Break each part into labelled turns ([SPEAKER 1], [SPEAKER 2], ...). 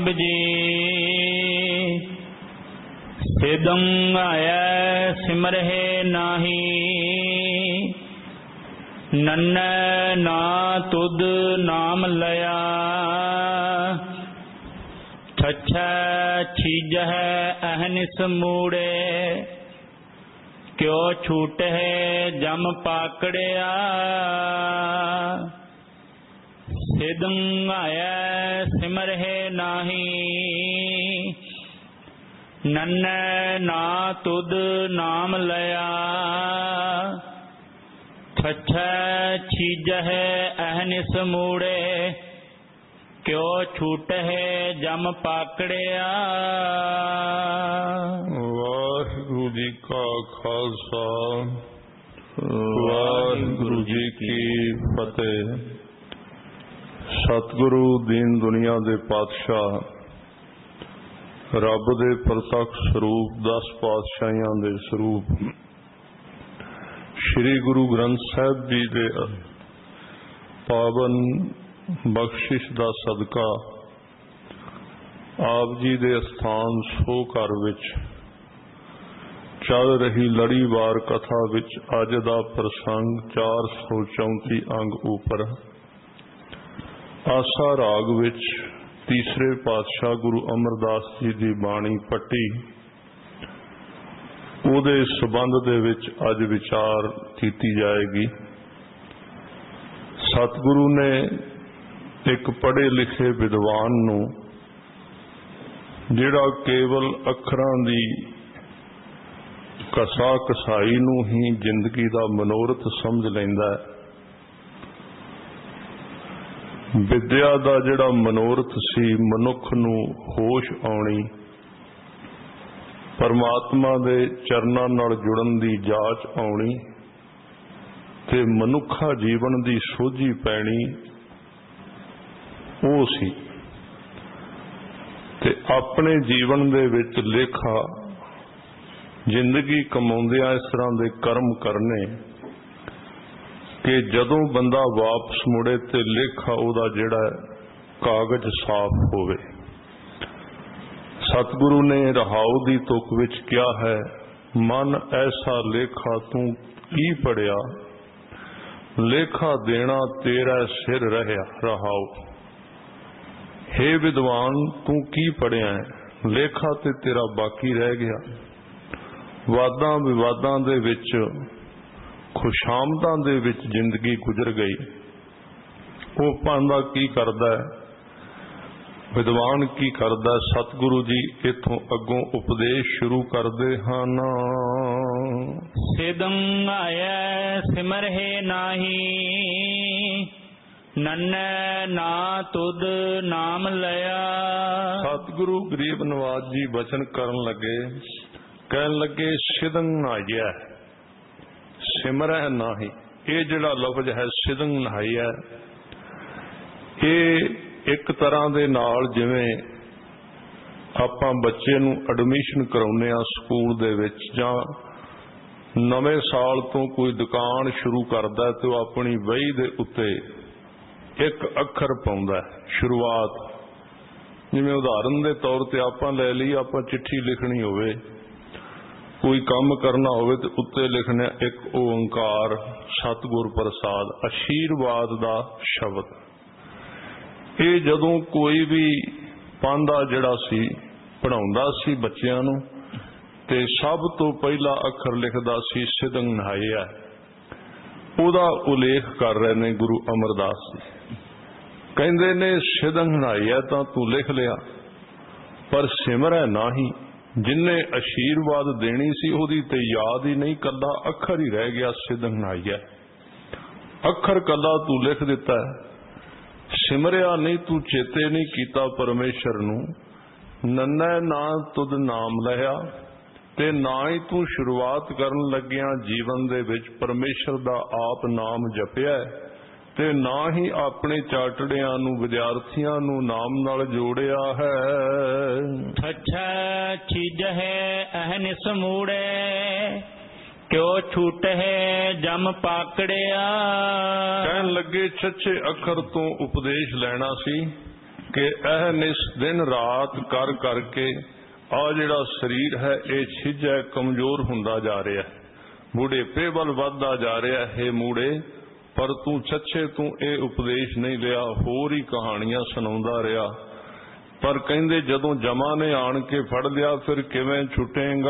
[SPEAKER 1] ਸਾਹਿਬ ਜੀ। ਸਿਦੰ ਆਇਐ ਸਿਮਰਹਿ ਨਾਹੀ, ਨੰਨੈ ਨਾ ਤੁਧ ਨਾਮ ਲਿਆ। ਛਛੈ ਛੀਜਹਿ ਅਹਨਿਸ ਮੂੜੇ, ਕਿਉ ਛੂਟਹਿ ਜਮ ਪਾਕੜਿਆ। ਸਿਦੰ ਆਇਐ ਸਿਮਰਹਿ ਨਾਹੀ, ਨੰਨੈ ਨਾ ਤੁਧ ਨਾਮ ਲਿਆ। ਛਛੈ ਛੀਜਹਿ ਅਹਨਿਸ ਮੂੜੇ, ਕਿਉ ਛੂਟਹਿ ਜਮ ਪਾਕੜਿਆ।
[SPEAKER 2] ਵਾਹਿਗੁਰੂ ਜੀ ਕਾ ਖਾਲਸਾ, ਵਾਹਿਗੁਰੂ ਜੀ ਕੀ ਫਤਿਹ। ਸਤਿਗੁਰੂ ਦੀਨ ਦੁਨੀਆ ਦੇ ਪਾਤਸ਼ਾਹ, ਰੱਬ ਦੇ ਪ੍ਰਤੱਖ ਸਰੂਪ, 10 ਪਾਤਸ਼ਾਹੀਆਂ ਦੇ ਸਰੂਪ, ਸ੍ਰੀ ਗੁਰੂ ਗ੍ਰੰਥ ਸਾਹਿਬ ਜੀ ਦੇ ਪਾਵਨ ਬਖਸ਼ਿਸ਼ ਦਾ ਸਦਕਾ ਆਪ ਜੀ ਦੇ ਅਸਥਾਨ ਸੋ ਘਰ ਵਿੱਚ ਚੱਲ ਰਹੀ ਲੜੀਵਾਰ ਕਥਾ ਵਿੱਚ ਅੱਜ ਦਾ ਪ੍ਰਸੰਗ 434 ਅੰਗ ਉੱਪਰ ਆਸਾ ਰਾਗ ਵਿੱਚ ਤੀਸਰੇ ਪਾਤਸ਼ਾਹ ਗੁਰੂ ਅਮਰਦਾਸ ਜੀ ਦੀ ਬਾਣੀ ਪੱਟੀ, ਉਹਦੇ ਸਬੰਧ ਦੇ ਵਿੱਚ ਅੱਜ ਵਿਚਾਰ ਕੀਤੀ ਜਾਏਗੀ। ਸਤਿਗੁਰੂ ਨੇ ਇੱਕ ਪੜ੍ਹੇ ਲਿਖੇ ਵਿਦਵਾਨ ਨੂੰ, ਜਿਹੜਾ ਕੇਵਲ ਅੱਖਰਾਂ ਦੀ ਕਸਾ ਕਸਾਈ ਨੂੰ ਹੀ ਜ਼ਿੰਦਗੀ ਦਾ ਮਨੋਰਥ ਸਮਝ ਲੈਂਦਾ ਹੈ, ਵਿਦਿਆ ਦਾ ਜਿਹੜਾ ਮਨੋਰਥ ਸੀ ਮਨੁੱਖ ਨੂੰ ਹੋਸ਼ ਆਉਣੀ, ਪਰਮਾਤਮਾ ਦੇ ਚਰਨਾਂ ਨਾਲ ਜੁੜਨ ਦੀ ਜਾਚ ਆਉਣੀ ਤੇ ਮਨੁੱਖਾ ਜੀਵਨ ਦੀ ਸੋਝੀ ਪੈਣੀ, ਉਹ ਸੀ। ਤੇ ਆਪਣੇ ਜੀਵਨ ਦੇ ਵਿੱਚ ਲੇਖਾ ਜ਼ਿੰਦਗੀ ਕਮਾਉਂਦਿਆਂ ਇਸ ਤਰ੍ਹਾਂ ਦੇ ਕਰਮ ਕਰਨੇ ਕਿ ਜਦੋਂ ਬੰਦਾ ਵਾਪਸ ਮੁੜੇ ਤੇ ਲੇਖਾ ਉਹਦਾ ਜਿਹੜਾ ਕਾਗਜ਼ ਸਾਫ਼ ਹੋਵੇ। ਸਤਿਗੁਰੂ ਨੇ ਰਹਾਉ ਦੀ ਤੁਕ ਵਿੱਚ ਕਿਹਾ ਹੈ, ਮਨ ਐਸਾ ਲੇਖਾ ਤੂੰ ਕੀ ਪੜਿਆ, ਲੇਖਾ ਦੇਣਾ ਤੇਰਾ ਸਿਰ ਰਹਿਆ। ਰਹਾਉ, ਹੇ ਵਿਦਵਾਨ ਤੂੰ ਕੀ ਪੜਿਆ ਹੈ, ਲੇਖਾ ਤੇ ਤੇਰਾ ਬਾਕੀ ਰਹਿ ਗਿਆ। ਵਾਦਾਂ ਵਿਵਾਦਾਂ ਦੇ ਵਿੱਚ, ਖੁਸ਼ਾਮਦਾਂ ਦੇ ਵਿੱਚ ਜ਼ਿੰਦਗੀ ਗੁਜ਼ਰ ਗਈ। ਉਹ ਭਾਂਦਾ ਕੀ ਕਰਦਾ ਹੈ, ਵਿਦਵਾਨ ਕੀ ਕਰਦਾ। ਸਤਿਗੁਰੂ ਜੀ ਇੱਥੋਂ ਅੱਗੋਂ ਉਪਦੇਸ਼ ਸ਼ੁਰੂ ਕਰਦੇ ਹਨ।
[SPEAKER 1] ਸਿਦੰ ਆਇਐ ਸਿਮਰਹਿ ਨਾਹੀ, ਨੰਨੈ ਨਾ ਤੁਧ ਨਾਮ ਲਿਆ।
[SPEAKER 2] ਸਤਿਗੁਰੂ ਗਰੀਬ ਨਵਾਜ ਜੀ ਬਚਨ ਕਰਨ ਲੱਗੇ, ਕਹਿਣ ਲੱਗੇ ਸਿਦੰ ਆਇਐ ਸਿਮਰਹਿ ਨਾਹੀ। ਇਹ ਜਿਹੜਾ ਲਫ਼ਜ਼ ਹੈ ਸਿਦੰ ਨਹਾਈਐ, ਇਹ ਇੱਕ ਤਰ੍ਹਾਂ ਦੇ ਨਾਲ ਜਿਵੇਂ ਆਪਾਂ ਬੱਚੇ ਨੂੰ ਐਡਮਿਸ਼ਨ ਕਰਾਉਂਦੇ ਆ ਸਕੂਲ ਦੇ ਵਿੱਚ, ਜਾਂ ਨਵੇਂ ਸਾਲ ਤੋਂ ਕੋਈ ਦੁਕਾਨ ਸ਼ੁਰੂ ਕਰਦਾ ਤੇ ਉਹ ਆਪਣੀ ਵਹੀ ਦੇ ਉੱਤੇ ਇੱਕ ਅੱਖਰ ਪਾਉਂਦਾ ਸ਼ੁਰੂਆਤ। ਜਿਵੇਂ ਉਦਾਹਰਨ ਦੇ ਤੌਰ ਤੇ ਆਪਾਂ ਲੈ ਲਈ, ਆਪਾਂ ਚਿੱਠੀ ਲਿਖਣੀ ਹੋਵੇ, ਕੋਈ ਕੰਮ ਕਰਨਾ ਹੋਵੇ ਤੇ ਉੱਤੇ ਲਿਖਣਾ ਇੱਕ ਓੰਕਾਰ ਸਤਿਗੁਰ ਪ੍ਰਸਾਦ, ਆਸ਼ੀਰਵਾਦ ਦਾ ਸ਼ਬਦ। ਇਹ ਜਦੋਂ ਕੋਈ ਵੀ ਪਾਂਧਾ ਜਿਹੜਾ ਸੀ ਪੜ੍ਹਾਉਂਦਾ ਸੀ ਬੱਚਿਆਂ ਨੂੰ, ਤੇ ਸਭ ਤੋਂ ਪਹਿਲਾ ਅੱਖਰ ਲਿਖਦਾ ਸੀ ਸਿਦੰ ਨਹਾਈਐ। ਉਹਦਾ ਉਲੇਖ ਕਰ ਰਹੇ ਨੇ ਗੁਰੂ ਅਮਰਦਾਸ ਜੀ। ਕਹਿੰਦੇ ਨੇ ਸਿਦੰ ਨਹਾਈਐ ਤਾਂ ਤੂੰ ਲਿਖ ਲਿਆ, ਪਰ ਸਿਮਰੈ ਨਾਹੀ। ਜਿੰਨੇ ਆਸ਼ੀਰਵਾਦ ਦੇਣੀ ਸੀ ਉਹਦੀ ਤੇ ਯਾਦ ਹੀ ਨਹੀਂ, ਕੱਲਾ ਅੱਖਰ ਹੀ ਰਹਿ ਗਿਆ ਸਿਦੰ ਨਹਾਈਐ। ਅੱਖਰ ਕੱਲਾ ਤੂੰ ਲਿਖ ਦਿੱਤਾ, ਸਿਮਰਿਆ ਨਹੀਂ, ਤੂੰ ਚੇਤੇ ਨਹੀਂ ਕੀਤਾ ਪਰਮੇਸ਼ਰ ਨੂੰ। ਨੰਨੈ ਨਾ ਤੁਧ ਨਾਮ ਲਿਆ, ਤੇ ਨਾ ਹੀ ਤੂੰ ਸ਼ੁਰੂਆਤ ਕਰਨ ਲੱਗਿਆ ਜੀਵਨ ਦੇ ਵਿੱਚ ਪਰਮੇਸ਼ਰ ਦਾ ਆਪ ਨਾਮ ਜਪਿਆ, ਤੇ ਨਾ ਹੀ ਆਪਣੇ ਚਾਟੜਿਆਂ ਨੂੰ, ਵਿਦਿਆਰਥੀਆਂ ਨੂੰ ਨਾਮ ਨਾਲ ਜੋੜਿਆ ਹੈ।
[SPEAKER 1] ਛਛੈ ਛੀਜਹਿ ਅਹਨਿਸ ਮੂੜੇ, ਕਿਉ ਛੂਟਹਿ ਜਮ ਪਾਕੜਿਆ।
[SPEAKER 2] ਕਹਿਣ ਲੱਗੇ ਛੱਛੇ ਅੱਖਰ ਤੋਂ ਉਪਦੇਸ਼ ਲੈਣਾ ਸੀ, ਕਿ ਇਹ ਨਿਸ ਦਿਨ ਰਾਤ ਕਰ ਕਰਕੇ ਆ ਜਿਹੜਾ ਸਰੀਰ ਹੈ ਇਹ ਛਿਜੈ ਕਮਜ਼ੋਰ ਹੁੰਦਾ ਜਾ ਰਿਹਾ, ਬੁਢੇਪੇ ਵੱਲ ਵੱਧਦਾ ਜਾ ਰਿਹਾ ਹੈ ਮੂੜੇ। ਪਰ ਤੂੰ ਚੱਛੇ ਤੂੰ ਇਹ ਉਪਦੇਸ਼ ਨਹੀਂ ਲਿਆ, ਹੋਰ ਹੀ ਕਹਾਣੀਆਂ ਸੁਣਾਉਂਦਾ ਰਿਹਾ। ਪਰ ਕਹਿੰਦੇ ਜਦੋਂ ਜਮਾ ਨੇ ਆਣ ਕੇ ਫੜ ਲਿਆ ਫਿਰ ਕਿਵੇਂ ਛੁੱਟੇਗਾ।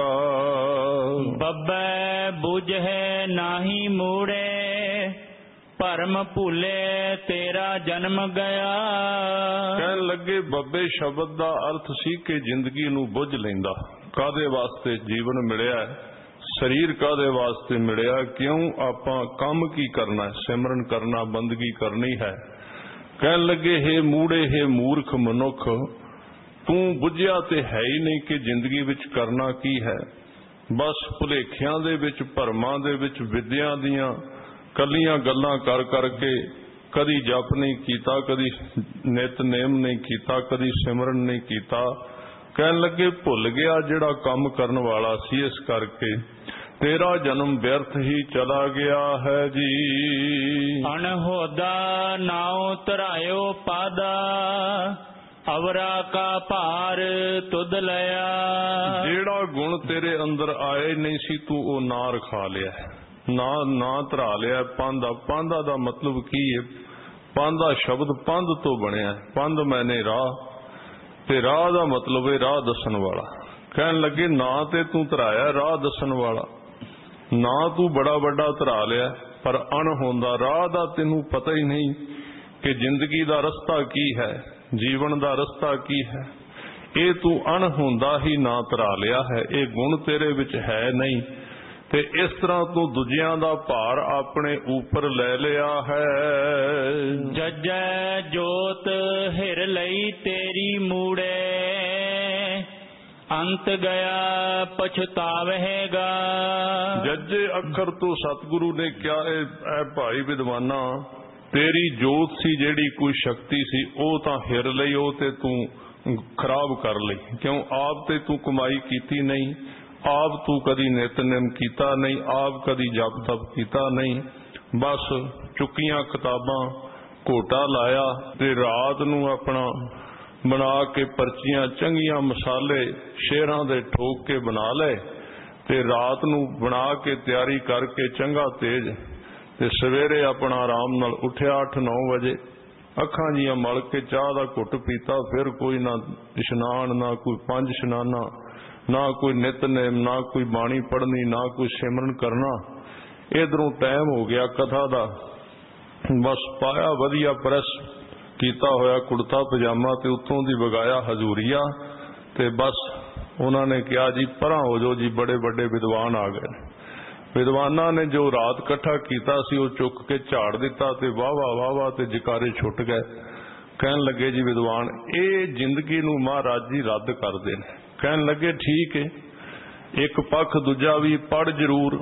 [SPEAKER 1] ਬੱਬੈ ਬੁਝੈ ਨਾਹੀ ਮੂੜੇ, ਭਰਮ ਭੁੱਲੇ ਤੇਰਾ ਜਨਮ ਗਿਆ।
[SPEAKER 2] ਕਹਿਣ ਲੱਗੇ ਬੱਬੇ ਸ਼ਬਦ ਦਾ ਅਰਥ ਸੀ ਕਿ ਜ਼ਿੰਦਗੀ ਨੂੰ ਬੁੱਝ ਲੈਂਦਾ। ਕਾਹਦੇ ਵਾਸਤੇ ਜੀਵਨ ਮਿਲਿਆ, ਸਰੀਰ ਕਾਹਦੇ ਵਾਸਤੇ ਮਿਲਿਆ, ਕਿਉਂ ਆਪਾਂ ਕੰਮ ਕੀ ਕਰਨਾ, ਸਿਮਰਨ ਕਰਨਾ, ਬੰਦਗੀ ਕਰਨੀ ਹੈ। ਕਹਿਣ ਲੱਗੇ ਹੇ ਮੂੜੇ, ਹੇ ਮੂਰਖ ਮਨੁੱਖ, ਤੂੰ ਬੁੱਝਿਆ ਤੇ ਹੈ ਹੀ ਨਹੀਂ ਕਿ ਜ਼ਿੰਦਗੀ ਵਿੱਚ ਕਰਨਾ ਕੀ ਹੈ। ਬਸ ਭੁਲੇਖਿਆਂ ਦੇ ਵਿੱਚ, ਭਰਮਾਂ ਦੇ ਵਿੱਚ, ਵਿਦਿਆ ਦੀਆਂ ਕੱਲੀਆਂ ਗੱਲਾਂ ਕਰ ਕਰਕੇ ਕਦੀ ਜਪ ਨਹੀਂ ਕੀਤਾ, ਕਦੀ ਨਿਤਨੇਮ ਨਹੀਂ ਕੀਤਾ, ਕਦੀ ਸਿਮਰਨ ਨਹੀਂ ਕੀਤਾ। ਕਹਿਣ ਲੱਗੇ ਭੁੱਲ ਗਿਆ ਜਿਹੜਾ ਕੰਮ ਕਰਨ ਵਾਲਾ ਸੀ, ਇਸ ਕਰਕੇ ਤੇਰਾ ਜਨਮ ਵਿਅਰਥ ਹੀ ਚਲਾ ਗਿਆ ਹੈ ਜੀ।
[SPEAKER 1] ਅਣਹੋਦਾ ਨਾਉ ਧਰਾਇਓ ਪਾਦਾ, ਅਵਰਾ ਕਾ ਭਾਰ ਤੁਧ ਲਿਆ।
[SPEAKER 2] ਜਿਹੜਾ ਗੁਣ ਤੇਰੇ ਅੰਦਰ ਆਏ ਨਹੀਂ ਸੀ ਤੂੰ ਉਹ ਨਾ ਰਖਾ ਲਿਆ, ਨਾ ਧਰਾ ਲਿਆ। ਪਾਂਧਾ ਦਾ ਮਤਲਬ ਕੀ ਹੈ? ਪਾਂਧਾ ਸ਼ਬਦ ਪੰਧ ਤੋਂ ਬਣਿਆ, ਪੰਧ ਮੈਨੇ ਰਾਹ, ਤੇ ਰਾਹ ਦਾ ਮਤਲਬ ਹੈ ਰਾਹ ਦੱਸਣ ਵਾਲਾ। ਕਹਿਣ ਲੱਗੇ ਨਾ ਤੇ ਤੂੰ ਧਰਾਇਆ ਰਾਹ ਦੱਸਣ ਵਾਲਾ, ਨਾ ਤੂੰ ਬੜਾ ਵੱਡਾ ਧਰਾ ਲਿਆ, ਪਰ ਅਣਹੋਂਦਾ ਰਾਹ ਦਾ ਤੈਨੂੰ ਪਤਾ ਹੀ ਨਹੀਂ ਕਿ ਜ਼ਿੰਦਗੀ ਦਾ ਰਸਤਾ ਕੀ ਹੈ, ਜੀਵਨ ਦਾ ਰਸਤਾ ਕੀ ਹੈ। ਇਹ ਤੂੰ ਅਣਹੋਂਦਾ ਹੀ ਨਾ ਧਰਾ ਲਿਆ ਹੈ, ਇਹ ਗੁਣ ਤੇਰੇ ਵਿੱਚ ਹੈ ਨਹੀਂ, ਤੇ ਇਸ ਤਰ੍ਹਾਂ ਤੂੰ ਦੂਜਿਆਂ ਦਾ ਭਾਰ ਆਪਣੇ ਉੱਪਰ ਲੈ ਲਿਆ ਹੈ।
[SPEAKER 1] ਜਜੈ ਜੋਤ ਹਿਰ ਲਈ ਤੇਰੀ ਮੂੜੇ, ਅੰਤ ਗਿਆ ਪਛਤਾਵੇਗਾ।
[SPEAKER 2] ਜੱਜੇ ਅੱਖਰ ਤੋਂ ਸਤਿਗੁਰੂ ਨੇ ਕਿਹਾ ਇਹ ਭਾਈ ਵਿਦਵਾਨਾ, ਤੇਰੀ ਜੋਤ ਸੀ ਜਿਹੜੀ ਕੋਈ ਸ਼ਕਤੀ ਸੀ ਉਹ ਤਾਂ ਹਿਰ ਲਈ, ਉਹ ਤੇ ਤੂੰ ਖਰਾਬ ਕਰ ਲਈ। ਕਿਉਂ? ਆਪ ਤੇ ਤੂੰ ਕਮਾਈ ਕੀਤੀ ਨਹੀਂ, ਆਪ ਤੂੰ ਕਦੀ ਨਿਤਨੇਮ ਕੀਤਾ ਨਹੀਂ, ਆਪ ਕਦੀ ਜਪ ਤਪ ਕੀਤਾ ਨਹੀਂ। ਬਸ ਚੁੱਕੀਆਂ ਕਿਤਾਬਾਂ, ਘੋਟਾ ਲਾਇਆ ਤੇ ਰਾਤ ਨੂੰ ਆਪਣਾ ਬਣਾ ਕੇ ਪਰਚੀਆਂ, ਚੰਗੀਆਂ ਮਸਾਲੇ ਸ਼ੇਰਾਂ ਦੇ ਠੋਕ ਕੇ ਬਣਾ ਲਏ, ਤੇ ਰਾਤ ਨੂੰ ਬਣਾ ਕੇ ਤਿਆਰੀ ਕਰਕੇ ਚੰਗਾ ਤੇਜ, ਤੇ ਸਵੇਰੇ ਆਪਣਾ ਆਰਾਮ ਨਾਲ ਉੱਠਿਆ 8-9 ਵਜੇ, ਅੱਖਾਂ ਜੀਆਂ ਮਲ ਕੇ ਚਾਹ ਦਾ ਘੁੱਟ ਪੀਤਾ, ਫਿਰ ਕੋਈ ਨਾ ਇਸ਼ਨਾਨ, ਨਾ ਕੋਈ 5 ਇਸ਼ਨਾਨਾ, ਨਾ ਕੋਈ ਨਿਤਨੇਮ, ਨਾ ਕੋਈ ਬਾਣੀ ਪੜ੍ਹਨੀ, ਨਾ ਕੋਈ ਸਿਮਰਨ ਕਰਨਾ। ਇਧਰੋਂ ਟਾਈਮ ਹੋ ਗਿਆ ਕਥਾ ਦਾ, ਬਸ ਪਾਇਆ ਵਧੀਆ ਪ੍ਰੈਸ ਕੀਤਾ ਹੋਇਆ ਕੁੜਤਾ ਪਜਾਮਾ ਤੇ ਉੱਤੋਂ ਦੀ ਵਗਾਇਆ ਹਜ਼ੂਰੀਆ, ਤੇ ਬਸ ਉਹਨਾਂ ਨੇ ਕਿਹਾ ਜੀ ਪਰਾਂ ਹੋ ਜਾਓ ਜੀ, ਬੜੇ ਵੱਡੇ ਵਿਦਵਾਨ ਆ ਗਏ। ਵਿਦਵਾਨਾਂ ਨੇ ਜੋ ਰਾਤ ਇਕੱਠਾ ਕੀਤਾ ਸੀ ਉਹ ਚੁੱਕ ਕੇ ਝਾੜ ਦਿੱਤਾ ਤੇ ਵਾਹ ਵਾਹ ਤੇ ਜਕਾਰੇ ਛੁੱਟ ਗਏ। ਕਹਿਣ ਲੱਗੇ ਜੀ ਵਿਦਵਾਨ, ਇਹ ਜ਼ਿੰਦਗੀ ਨੂੰ ਮਹਾਰਾਜ ਜੀ ਰੱਦ ਕਰਦੇ ਨੇ। ਕਹਿਣ ਲੱਗੇ ਠੀਕ ਹੈ, ਇੱਕ ਪੱਖ ਦੂਜਾ ਵੀ ਪੜ੍ਹ ਜ਼ਰੂਰ,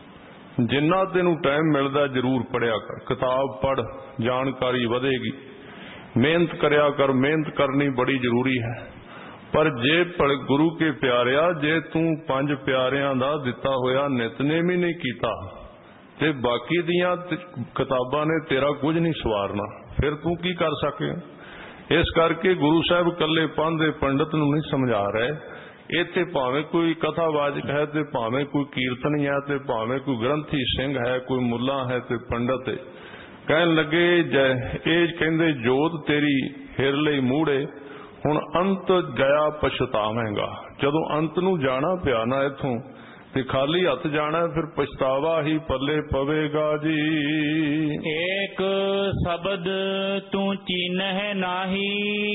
[SPEAKER 2] ਜਿੰਨਾ ਤੈਨੂੰ ਟਾਈਮ ਮਿਲਦਾ ਜ਼ਰੂਰ ਪੜ੍ਹਿਆ ਕਰ, ਕਿਤਾਬ ਪੜ੍ਹ, ਜਾਣਕਾਰੀ ਵਧੇਗੀ। ਮਿਹਨਤ ਕਰਿਆ ਕਰ, ਮਿਹਨਤ ਕਰਨੀ ਬੜੀ ਜ਼ਰੂਰੀ ਹੈ। ਪਰ ਜੇ ਗੁਰੂ ਕੇ ਪਿਆਰਿਆ, ਜੇ ਤੂੰ 5 ਪਿਆਰਿਆਂ ਦਾ ਦਿੱਤਾ ਹੋਇਆ ਨਿਤਨੇਮ ਹੀ ਨਹੀਂ ਕੀਤਾ ਤੇ ਬਾਕੀ ਦੀਆਂ ਕਿਤਾਬਾਂ ਨੇ ਤੇਰਾ ਕੁਝ ਨਹੀਂ ਸਵਾਰਨਾ, ਫਿਰ ਤੂੰ ਕੀ ਕਰ ਸਕੇ। ਇਸ ਕਰਕੇ ਗੁਰੂ ਸਾਹਿਬ ਇਕੱਲੇ ਪੰਥ ਦੇ ਪੰਡਤ ਨੂੰ ਨਹੀਂ ਸਮਝਾ ਰਹੇ, ਇੱਥੇ ਭਾਵੇਂ ਕੋਈ ਕਥਾਵਾਚਕ ਹੈ ਤੇ ਭਾਵੇਂ ਕੋਈ ਕੀਰਤਨੀ ਹੈ ਤੇ ਭਾਵੇਂ ਕੋਈ ਗ੍ਰੰਥੀ ਸਿੰਘ ਹੈ, ਕੋਈ ਮੁੱਲਾ ਹੈ ਤੇ ਪੰਡਤ ਹੈ। ਕਹਿਣ ਲੱਗੇ ਇਹ ਕਹਿੰਦੇ ਜੋਤ ਤੇਰੀ ਹਿਰ ਲਈ ਮੂੜੇ, ਹੁਣ ਅੰਤ ਗਿਆ ਪਛਤਾਵੇਂਗਾ। ਜਦੋਂ ਅੰਤ ਨੂੰ ਜਾਣਾ ਪਿਆ ਨਾ ਇੱਥੋਂ, ਤੇ ਖਾਲੀ ਹੱਥ ਜਾਣਾ, ਫਿਰ ਪਛਤਾਵਾ ਹੀ ਪੱਲੇ ਪਵੇਗਾ ਜੀ।
[SPEAKER 1] ਏਕ ਸ਼ਬਦ ਤੂੰ ਚੀਨਹਿ ਨਾਹੀ,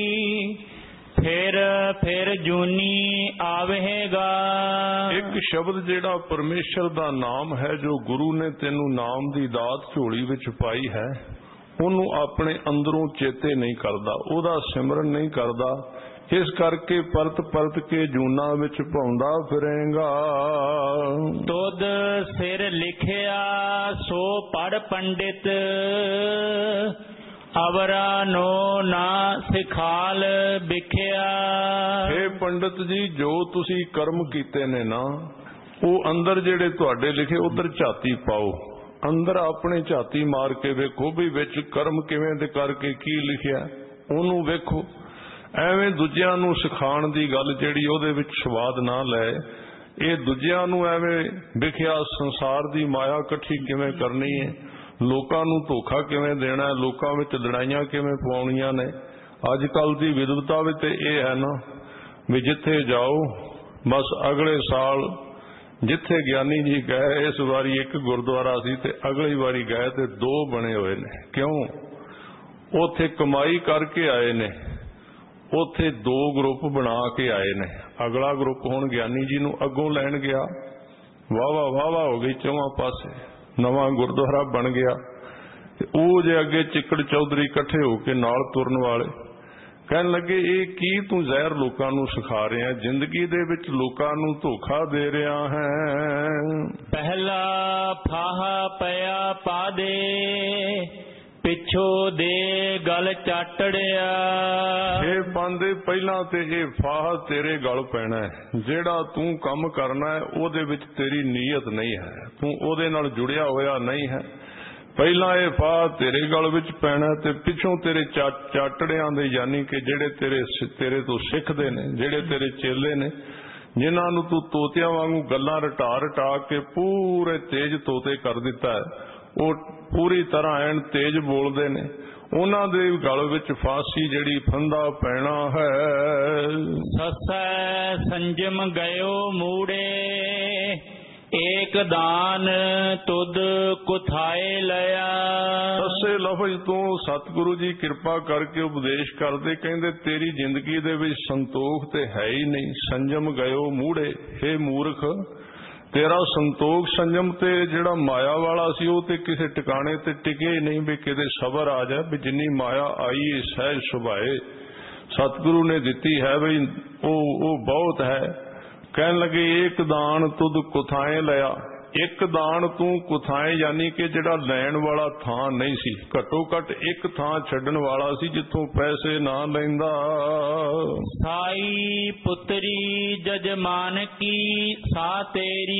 [SPEAKER 1] ਫਿਰ ਜੂਨੀ ਆਵੇਗਾ।
[SPEAKER 2] ਇੱਕ ਸ਼ਬਦ ਜਿਹੜਾ ਪਰਮੇਸ਼ਰ ਦਾ ਨਾਮ ਹੈ, ਜੋ ਗੁਰੂ ਨੇ ਤੈਨੂੰ ਨਾਮ ਦੀ ਦਾਤ ਝੋਲੀ ਵਿੱਚ ਪਾਈ ਹੈ, ਉਹਨੂੰ ਆਪਣੇ ਅੰਦਰੋਂ ਚੇਤੇ ਨਹੀਂ ਕਰਦਾ, ਉਹਦਾ ਸਿਮਰਨ ਨਹੀਂ ਕਰਦਾ। ਇਸ ਕਰਕੇ ਪਰਤ ਕੇ ਜੂਨਾ ਵਿੱਚ ਪਾਉਂਦਾ ਫਿਰੇਗਾ।
[SPEAKER 1] ਤੁਧ ਸਿਰ ਲਿਖਿਆ ਸੋ ਪੜ ਪੰਡਿਤ, ਅਵਰਾ ਨੋ ਨਾ ਸਿਖਾਲ ਵਿਖਿਆ।
[SPEAKER 2] ਹੇ ਪੰਡਤ ਜੀ, ਜੋ ਤੁਸੀਂ ਕਰਮ ਕੀਤੇ ਨੇ ਨਾ, ਉਹ ਅੰਦਰ ਜਿਹੜੇ ਤੁਹਾਡੇ ਲਿਖੇ ਉਧਰ ਝਾਤੀ ਪਾਓ, ਅੰਦਰ ਆਪਣੇ ਝਾਤੀ ਮਾਰ ਕੇ ਵੇਖੋ ਵੀ ਵਿੱਚ ਕਰਮ ਕਿਵੇਂ ਦੇ ਕਰਕੇ ਕੀ ਲਿਖਿਆ, ਉਹਨੂੰ ਵੇਖੋ। ਐਵੇਂ ਦੂਜਿਆਂ ਨੂੰ ਸਿਖਾਉਣ ਦੀ ਗੱਲ ਜਿਹੜੀ ਉਹਦੇ ਵਿੱਚ ਸਵਾਦ ਨਾ ਲੈ। ਇਹ ਦੂਜਿਆਂ ਨੂੰ ਐਵੇਂ ਵਿਖਿਆ ਸੰਸਾਰ ਦੀ ਮਾਇਆ ਇਕੱਠੀ ਕਿਵੇਂ ਕਰਨੀ ਹੈ, ਲੋਕਾਂ ਨੂੰ ਧੋਖਾ ਕਿਵੇਂ ਦੇਣਾ, ਲੋਕਾਂ ਵਿੱਚ ਲੜਾਈਆਂ ਕਿਵੇਂ ਪਵਾਉਣੀਆਂ ਨੇ। ਅੱਜ ਕੱਲ ਦੀ ਵਿਦਵਤਾ ਵੀ ਤੇ ਇਹ ਹੈ ਨਾ ਵੀ ਜਿੱਥੇ ਜਾਓ ਬਸ ਅਗਲੇ ਸਾਲ ਜਿੱਥੇ ਗਿਆਨੀ ਜੀ ਗਏ, ਇਸ ਵਾਰੀ ਇੱਕ ਗੁਰਦੁਆਰਾ ਸੀ ਤੇ ਅਗਲੀ ਵਾਰੀ ਗਏ ਤੇ 2 ਬਣੇ ਹੋਏ ਨੇ। ਕਿਉਂ? ਉੱਥੇ ਕਮਾਈ ਕਰਕੇ ਆਏ ਨੇ, ਉੱਥੇ 2 ਗਰੁੱਪ ਬਣਾ ਕੇ ਆਏ ਨੇ। ਅਗਲਾ ਗਰੁੱਪ ਹੁਣ ਗਿਆਨੀ ਜੀ ਨੂੰ ਅੱਗੋਂ ਲੈਣ ਗਿਆ, ਵਾਹ ਹੋ ਗਈ ਚੌਵਾਂ ਪਾਸੇ, ਨਵਾਂ ਗੁਰਦੁਆਰਾ ਬਣ ਗਿਆ। ਤੇ ਉਹ ਜੇ ਅੱਗੇ ਚਿੱਕੜ ਚੌਧਰੀ ਇਕੱਠੇ ਹੋ ਕੇ ਨਾਲ ਤੁਰਨ ਵਾਲੇ ਕਹਿਣ ਲੱਗੇ ਇਹ ਕੀ ਤੂੰ ਜ਼ਹਿਰ ਲੋਕਾਂ ਨੂੰ ਸਿਖਾ ਰਿਹਾ, ਜ਼ਿੰਦਗੀ ਦੇ ਵਿੱਚ ਲੋਕਾਂ ਨੂੰ ਧੋਖਾ ਦੇ ਰਿਹਾ ਹੈ।
[SPEAKER 1] ਪਹਿਲਾ ਫਾਹਾ ਪਿਆ ਪਾਦੇ, ਪਿੱਛੋਂ ਦੇ ਗਲ ਚਾਟੜਿਆ।
[SPEAKER 2] ਇਹ ਪਾਂਦੇ ਪਹਿਲਾਂ ਤੇ ਇਹ ਫਾਹਾ ਤੇਰੇ ਗਲ ਪੈਣਾ ਹੈ। ਜਿਹੜਾ ਤੂੰ ਕੰਮ ਕਰਨਾ ਹੈ ਉਹਦੇ ਵਿੱਚ ਤੇਰੀ ਨੀਅਤ ਨਹੀਂ ਹੈ, ਤੂੰ ਉਹਦੇ ਨਾਲ ਜੁੜਿਆ ਹੋਇਆ ਨਹੀਂ ਹੈ। ਪਹਿਲਾਂ ਇਹ ਫਾਹ ਤੇਰੇ ਗਲ ਵਿੱਚ ਪੈਣਾ ਤੇ ਪਿੱਛੋਂ ਤੇਰੇ ਚਾਟੜਿਆਂ ਦੇ, ਯਾਨੀ ਕਿ ਜਿਹੜੇ ਤੇਰੇ ਤੋਂ ਸਿੱਖਦੇ ਨੇ, ਜਿਹੜੇ ਤੇਰੇ ਚੇਲੇ ਨੇ, ਜਿਨ੍ਹਾਂ ਨੂੰ ਤੂੰ ਤੋਤਿਆਂ ਵਾਂਗੂ ਗੱਲਾਂ ਰਟਾ ਕੇ ਪੂਰੇ ਤੇਜ਼ ਤੋਤੇ ਕਰ ਦਿੱਤਾ ਹੈ, ਉਹ ਪੂਰੀ ਤਰ੍ਹਾਂ ਐਨ ਤੇਜ਼ ਬੋਲਦੇ ਨੇ, ਉਹਨਾਂ ਦੇ ਗਲ ਵਿੱਚ ਫਾਂਸੀ ਜਿਹੜੀ ਫੰਦਾ ਪੈਣਾ ਹੈ।
[SPEAKER 1] ਸਸੈ ਸੰਜਮ ਗਇਓ ਮੂੜੇ, ਏਕ ਦਾਨ ਤੁਧ ਕੁਥਾਏ ਲਿਆ।
[SPEAKER 2] ਸੱਸੇ ਲਫ਼ਜ਼ ਤੋਂ ਸਤਿਗੁਰੂ ਜੀ ਕਿਰਪਾ ਕਰਕੇ ਉਪਦੇਸ਼ ਕਰਦੇ, ਕਹਿੰਦੇ ਤੇਰੀ ਜ਼ਿੰਦਗੀ ਦੇ ਵਿੱਚ ਸੰਤੋਖ ਤੇ ਹੈ ਹੀ ਨਹੀਂ। ਸੰਜਮ ਗਇਓ ਮੂੜੇ, ਹੇ ਮੂਰਖ ਤੇਰਾ ਸੰਤੋਖ ਸੰਜਮ ਤੇ ਜਿਹੜਾ ਮਾਇਆ ਵਾਲਾ ਸੀ ਉਹ ਤੇ ਕਿਸੇ ਟਿਕਾਣੇ ਤੇ ਟਿਕੇ ਹੀ ਨਹੀਂ ਵੀ ਕਿਤੇ ਸਬਰ ਆ ਜਾਏ ਵੀ ਜਿੰਨੀ ਮਾਇਆ ਆਈ ਸਹਿਜ ਸੁਭਾਏ ਸਤਿਗੁਰੂ ਨੇ ਦਿੱਤੀ ਹੈ ਵੀ ਉਹ ਬਹੁਤ ਹੈ। ਕਹਿਣ ਲੱਗੇ ਏਕ ਦਾਨ ਤੁਧ ਕੁਥਾਏ ਲਿਆ, ਇੱਕ ਦਾਨ ਤੂੰ ਕੁਥਾਏ ਯਾਨੀ ਕਿ ਜਿਹੜਾ ਲੈਣ ਵਾਲਾ ਥਾਂ ਨਹੀਂ ਸੀ, ਘੱਟੋ ਘੱਟ ਇੱਕ ਥਾਂ ਛੱਡਣ ਵਾਲਾ ਸੀ ਜਿੱਥੋਂ ਪੈਸੇ ਨਾ ਲੈਂਦਾ।
[SPEAKER 1] ਸਾਈ ਪੁੱਤਰੀ ਜਜਮਾਨ ਕੀ ਸਾ ਤੇਰੀ,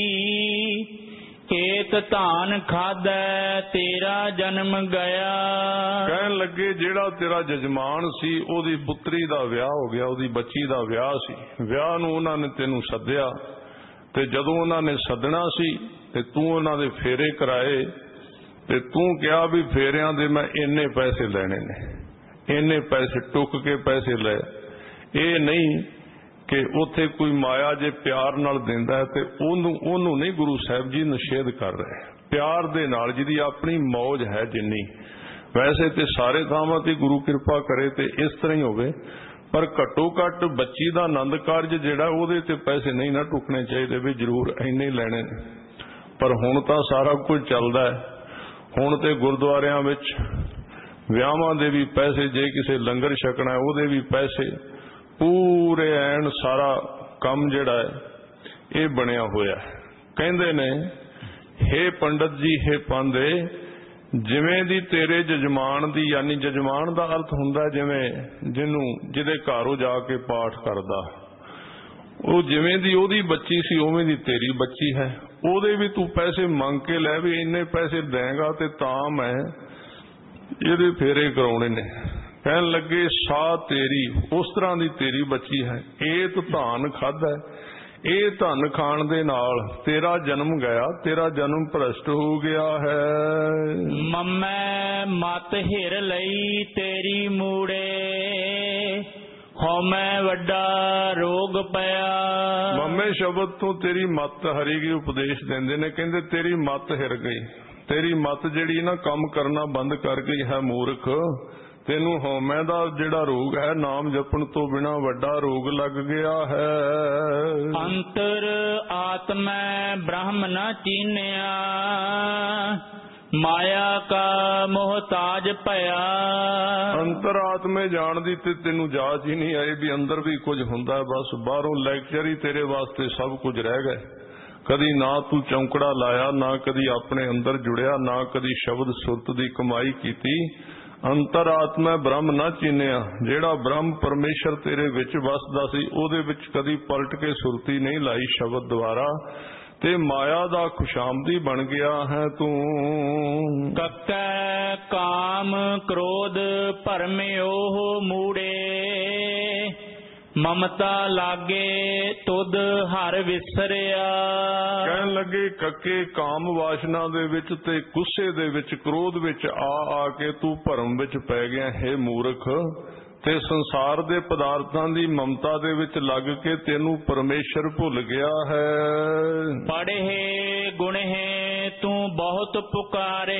[SPEAKER 1] ਏਕ ਧਾਨ ਖਾਧੈ ਤੇਰਾ ਜਨਮ ਗਿਆ।
[SPEAKER 2] ਕਹਿਣ ਲੱਗੇ ਜਿਹੜਾ ਤੇਰਾ ਜਜਮਾਨ ਸੀ ਉਹਦੀ ਪੁੱਤਰੀ ਦਾ ਵਿਆਹ ਹੋ ਗਿਆ, ਉਹਦੀ ਬੱਚੀ ਦਾ ਵਿਆਹ ਸੀ, ਵਿਆਹ ਨੂੰ ਉਹਨਾਂ ਨੇ ਤੈਨੂੰ ਸੱਦਿਆ ਤੇ ਜਦੋਂ ਉਹਨਾਂ ਨੇ ਸੱਦਣਾ ਸੀ ਤੇ ਤੂੰ ਉਹਨਾਂ ਦੇ ਫੇਰੇ ਕਰਾਏ ਤੇ ਤੂੰ ਕਿਹਾ ਵੀ ਫੇਰਿਆਂ ਦੇ ਮੈਂ ਇੰਨੇ ਪੈਸੇ ਲੈਣੇ ਨੇ, ਇੰਨੇ ਪੈਸੇ ਟੁੱਕ ਕੇ ਪੈਸੇ ਲਏ। ਇਹ ਨਹੀਂ ਕਿ ਉੱਥੇ ਕੋਈ ਮਾਇਆ ਜੇ ਪਿਆਰ ਨਾਲ ਦਿੰਦਾ ਤੇ ਉਹਨੂੰ ਨਹੀਂ ਗੁਰੂ ਸਾਹਿਬ ਜੀ ਨਿਸ਼ੇਧ ਕਰ ਰਹੇ। ਪਿਆਰ ਦੇ ਨਾਲ ਜਿਹਦੀ ਆਪਣੀ ਮੌਜ ਹੈ ਜਿੰਨੀ, ਵੈਸੇ ਤੇ ਸਾਰੇ ਥਾਵਾਂ ਤੇ ਗੁਰੂ ਕਿਰਪਾ ਕਰੇ ਤੇ ਇਸ ਤਰ੍ਹਾਂ ਹੀ ਹੋਵੇ, ਪਰ ਘੱਟੋ ਘੱਟ ਬੱਚੀ ਦਾ ਆਨੰਦ ਕਾਰਜ ਜਿਹੜਾ ਉਹਦੇ ਤੇ ਪੈਸੇ ਨਹੀਂ ਨਾ ਟੁੱਕਣੇ ਚਾਹੀਦੇ ਵੀ ਜ਼ਰੂਰ ਇੰਨੇ ਲੈਣੇ ਨੇ। ਪਰ ਹੁਣ ਤਾਂ ਸਾਰਾ ਕੁਝ ਚੱਲਦਾ ਹੈ, ਹੁਣ ਤੇ ਗੁਰਦੁਆਰਿਆਂ ਵਿੱਚ ਵਿਆਹਾਂ ਦੇ ਵੀ ਪੈਸੇ, ਜੇ ਕਿਸੇ ਲੰਗਰ ਛਕਣਾ ਉਹਦੇ ਵੀ ਪੈਸੇ, ਪੂਰੇ ਐਨ ਸਾਰਾ ਕੰਮ ਜਿਹੜਾ ਹੈ ਇਹ ਬਣਿਆ ਹੋਇਆ ਹੈ। ਕਹਿੰਦੇ ਨੇ ਹੇ ਪੰਡਤ ਜੀ, ਹੇ ਪਾਂਦੇ, ਜਿਵੇਂ ਦੀ ਤੇਰੇ ਜਜਮਾਨ ਦੀ, ਯਾਨੀ ਜਜਮਾਨ ਦਾ ਅਰਥ ਹੁੰਦਾ ਜਿਵੇਂ ਜਿਹਦੇ ਘਰ ਉਹ ਜਾ ਕੇ ਪਾਠ ਕਰਦਾ, ਉਹ ਜਿਵੇਂ ਦੀ ਉਹਦੀ ਬੱਚੀ ਸੀ ਉਵੇਂ ਦੀ ਤੇਰੀ ਬੱਚੀ ਹੈ। ਉਹਦੇ ਵੀ ਤੂੰ ਪੈਸੇ ਮੰਗ ਕੇ ਲੈ ਵੀ ਇੰਨੇ ਪੈਸੇ ਦੇਂਗਾ ਤੇ ਤਾਂ ਮੈਂ ਇਹਦੇ ਫੇਰੇ ਕਰਾਉਣੇ ਨੇ। ਕਹਿਣ ਲੱਗੇ ਸਾਹ ਤੇਰੀ, ਉਸ ਤਰ੍ਹਾਂ ਦੀ ਤੇਰੀ ਬੱਚੀ ਹੈ। ਇਹ ਤੂੰ ਧਾਨ ਖਾਧਾ, ਇਹ ਧਨ ਖਾਣ ਦੇ ਨਾਲ ਤੇਰਾ ਜਨਮ ਗਿਆ, ਤੇਰਾ ਜਨਮ ਭ੍ਰਸ਼ਟ ਹੋ ਗਿਆ ਹੈ।
[SPEAKER 1] ਮੰਮੈ ਮਤ ਹਿਰ ਲਈ ਤੇਰੀ ਮੂੜੇ, ਹਉਮੈ ਵੱਡਾ ਰੋਗ ਪਿਆ।
[SPEAKER 2] ਮੰਮੇ ਸ਼ਬਦ ਤੋਂ ਤੇਰੀ ਮਤ ਹਰੀ ਗਈ, ਉਪਦੇਸ਼ ਦਿੰਦੇ ਨੇ, ਕਹਿੰਦੇ ਤੇਰੀ ਮਤ ਹਿਰ ਗਈ, ਤੇਰੀ ਮਤ ਜਿਹੜੀ ਨਾ ਕੰਮ ਕਰਨਾ ਬੰਦ ਕਰ ਗਈ ਹੈ ਮੂਰਖ। ਤੈਨੂੰ ਹਉਮੈ ਦਾ ਜਿਹੜਾ ਰੋਗ ਹੈ, ਨਾਮ ਜਪਣ ਤੋਂ ਬਿਨਾ ਵੱਡਾ ਰੋਗ ਲੱਗ ਗਿਆ ਹੈ।
[SPEAKER 1] ਅੰਤਰ ਆਤਮੈ ਬ੍ਰਹਮ ਨ ਚੀਨਿਆ, ਮਾਇਆ ਕਾ ਮੁਹਤਾਜ ਭਇਆ।
[SPEAKER 2] ਅੰਤਰ ਆਤਮੇ ਜਾਣਦੀ ਤੇ ਤੈਨੂੰ ਜਾਚ ਹੀ ਨਹੀਂ ਆਈ ਵੀ ਅੰਦਰ ਵੀ ਕੁਝ ਹੁੰਦਾ, ਬਸ ਬਾਹਰੋਂ ਲੈਕਚਰ ਹੀ ਤੇਰੇ ਵਾਸਤੇ ਸਭ ਕੁਝ ਰਹਿ ਗਏ। ਕਦੀ ਨਾ ਤੂੰ ਚੌਂਕੜਾ ਲਾਇਆ, ਨਾ ਕਦੀ ਆਪਣੇ ਅੰਦਰ ਜੁੜਿਆ, ਨਾ ਕਦੀ ਸ਼ਬਦ ਸੁਰਤ ਦੀ ਕਮਾਈ ਕੀਤੀ। ਅੰਤਰ ਆਤਮਾ ਬ੍ਰਹਮ ਨਾ ਚੀਨਿਆ, ਜਿਹੜਾ ਬ੍ਰਹਮ ਪਰਮੇਸ਼ਰ ਤੇਰੇ ਵਿੱਚ ਵਸਦਾ ਸੀ ਉਹਦੇ ਵਿੱਚ ਕਦੀ ਪਲਟ ਕੇ ਸੁਰਤੀ ਨਹੀਂ ਲਾਈ ਸ਼ਬਦ ਦੁਆਰਾ, ਤੇ ਮਾਇਆ ਦਾ ਖੁਸ਼ਾਮਦੀ ਬਣ ਗਿਆ ਹੈ ਤੂੰ।
[SPEAKER 1] ਕੱਕੈ ਕਾਮ ਕ੍ਰੋਧ ਭਰਮਿਓ ਮੂੜੇ, ਮਮਤਾ ਲਾਗੇ ਤੁਧ ਹਰ ਵਿਸਰਿਆ।
[SPEAKER 2] ਕਹਿਣ ਲੱਗੇ ਕੱਕੇ ਕਾਮ ਵਾਸ਼ਨਾ ਦੇ ਵਿੱਚ ਤੇ ਗੁੱਸੇ ਦੇ ਵਿੱਚ, ਕ੍ਰੋਧ ਵਿੱਚ ਆ ਕੇ ਤੂੰ ਭਰਮ ਵਿੱਚ ਪੈ ਗਿਆ ਹੈ ਮੂਰਖ, ਤੇ ਸੰਸਾਰ ਦੇ ਪਦਾਰਥਾਂ ਦੀ ਮਮਤਾ ਦੇ ਵਿੱਚ ਲੱਗ ਕੇ ਤੈਨੂੰ ਪਰਮੇਸ਼ਰ ਭੁੱਲ ਗਿਆ ਹੈ।
[SPEAKER 1] ਪੜ੍ਹੇ ਗੁਣਹਿ ਤੂੰ ਬਹੁਤ ਪੁਕਾਰੇ,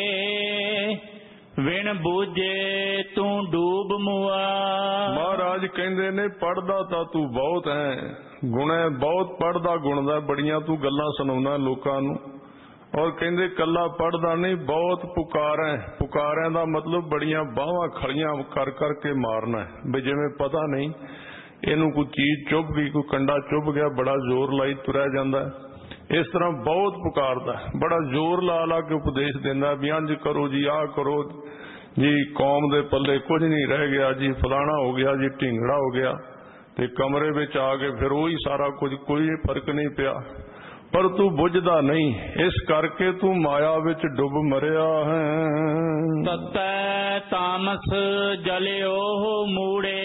[SPEAKER 1] ਵਿਣ ਬੂਝੇ ਤੂੰ ਡੂਬ ਮੁਆ।
[SPEAKER 2] ਮਹਾਰਾਜ ਕਹਿੰਦੇ ਨੇ ਪੜ੍ਹਦਾ ਤਾਂ ਤੂੰ ਬਹੁਤ ਹੈ, ਗੁਣੈ ਬਹੁਤ ਪੜ੍ਹਦਾ ਗੁਣਦਾ, ਬੜੀਆਂ ਤੂੰ ਗੱਲਾਂ ਸੁਣਾਉਣਾ ਲੋਕਾਂ ਨੂੰ। ਔਰ ਕਹਿੰਦੇ ਕੱਲਾ ਪੜ੍ਹਦਾ ਨਹੀਂ, ਬਹੁਤ ਪੁਕਾਰਾਂ। ਪੁਕਾਰਿਆਂ ਦਾ ਮਤਲਬ ਬੜੀਆਂ ਬਾਹਾਂ ਖੜੀਆਂ ਕਰ ਕਰਕੇ ਮਾਰਨਾ, ਵੀ ਜਿਵੇਂ ਪਤਾ ਨਹੀਂ ਇਹਨੂੰ ਕੋਈ ਚੀਜ਼ ਚੁੱਭ ਗਈ, ਕੋਈ ਕੰਡਾ ਚੁੱਭ ਗਿਆ, ਬੜਾ ਜ਼ੋਰ ਲਾਈ ਤੁਰਿਆ ਜਾਂਦਾ। ਇਸ ਤਰ੍ਹਾਂ ਬਹੁਤ ਪੁਕਾਰਦਾ, ਬੜਾ ਜ਼ੋਰ ਲਾ ਕੇ ਉਪਦੇਸ਼ ਦਿੰਦਾ ਵੀ ਇੰਝ ਕਰੋ ਜੀ, ਆਹ ਕਰੋ ਜੀ, ਕੌਮ ਦੇ ਪੱਲੇ ਕੁਝ ਨਹੀਂ ਰਹਿ ਗਿਆ ਜੀ, ਫਲਾਣਾ ਹੋ ਗਿਆ ਜੀ, ਢਿੰਗੜਾ ਹੋ ਗਿਆ। ਤੇ ਕਮਰੇ ਵਿੱਚ ਆ ਕੇ ਫਿਰ ਉਹੀ ਸਾਰਾ ਕੁਝ, ਕੋਈ ਫਰਕ ਨਹੀਂ ਪਿਆ। ਪਰ ਤੂੰ ਬੁੱਝਦਾ ਨਹੀਂ, ਇਸ ਕਰਕੇ ਤੂੰ ਮਾਇਆ ਵਿੱਚ ਡੁੱਬ ਮਰਿਆ ਹੈ।
[SPEAKER 1] ਤਤੈ ਤਾਮਸ ਜਲਿਓ ਮੂੜੇ,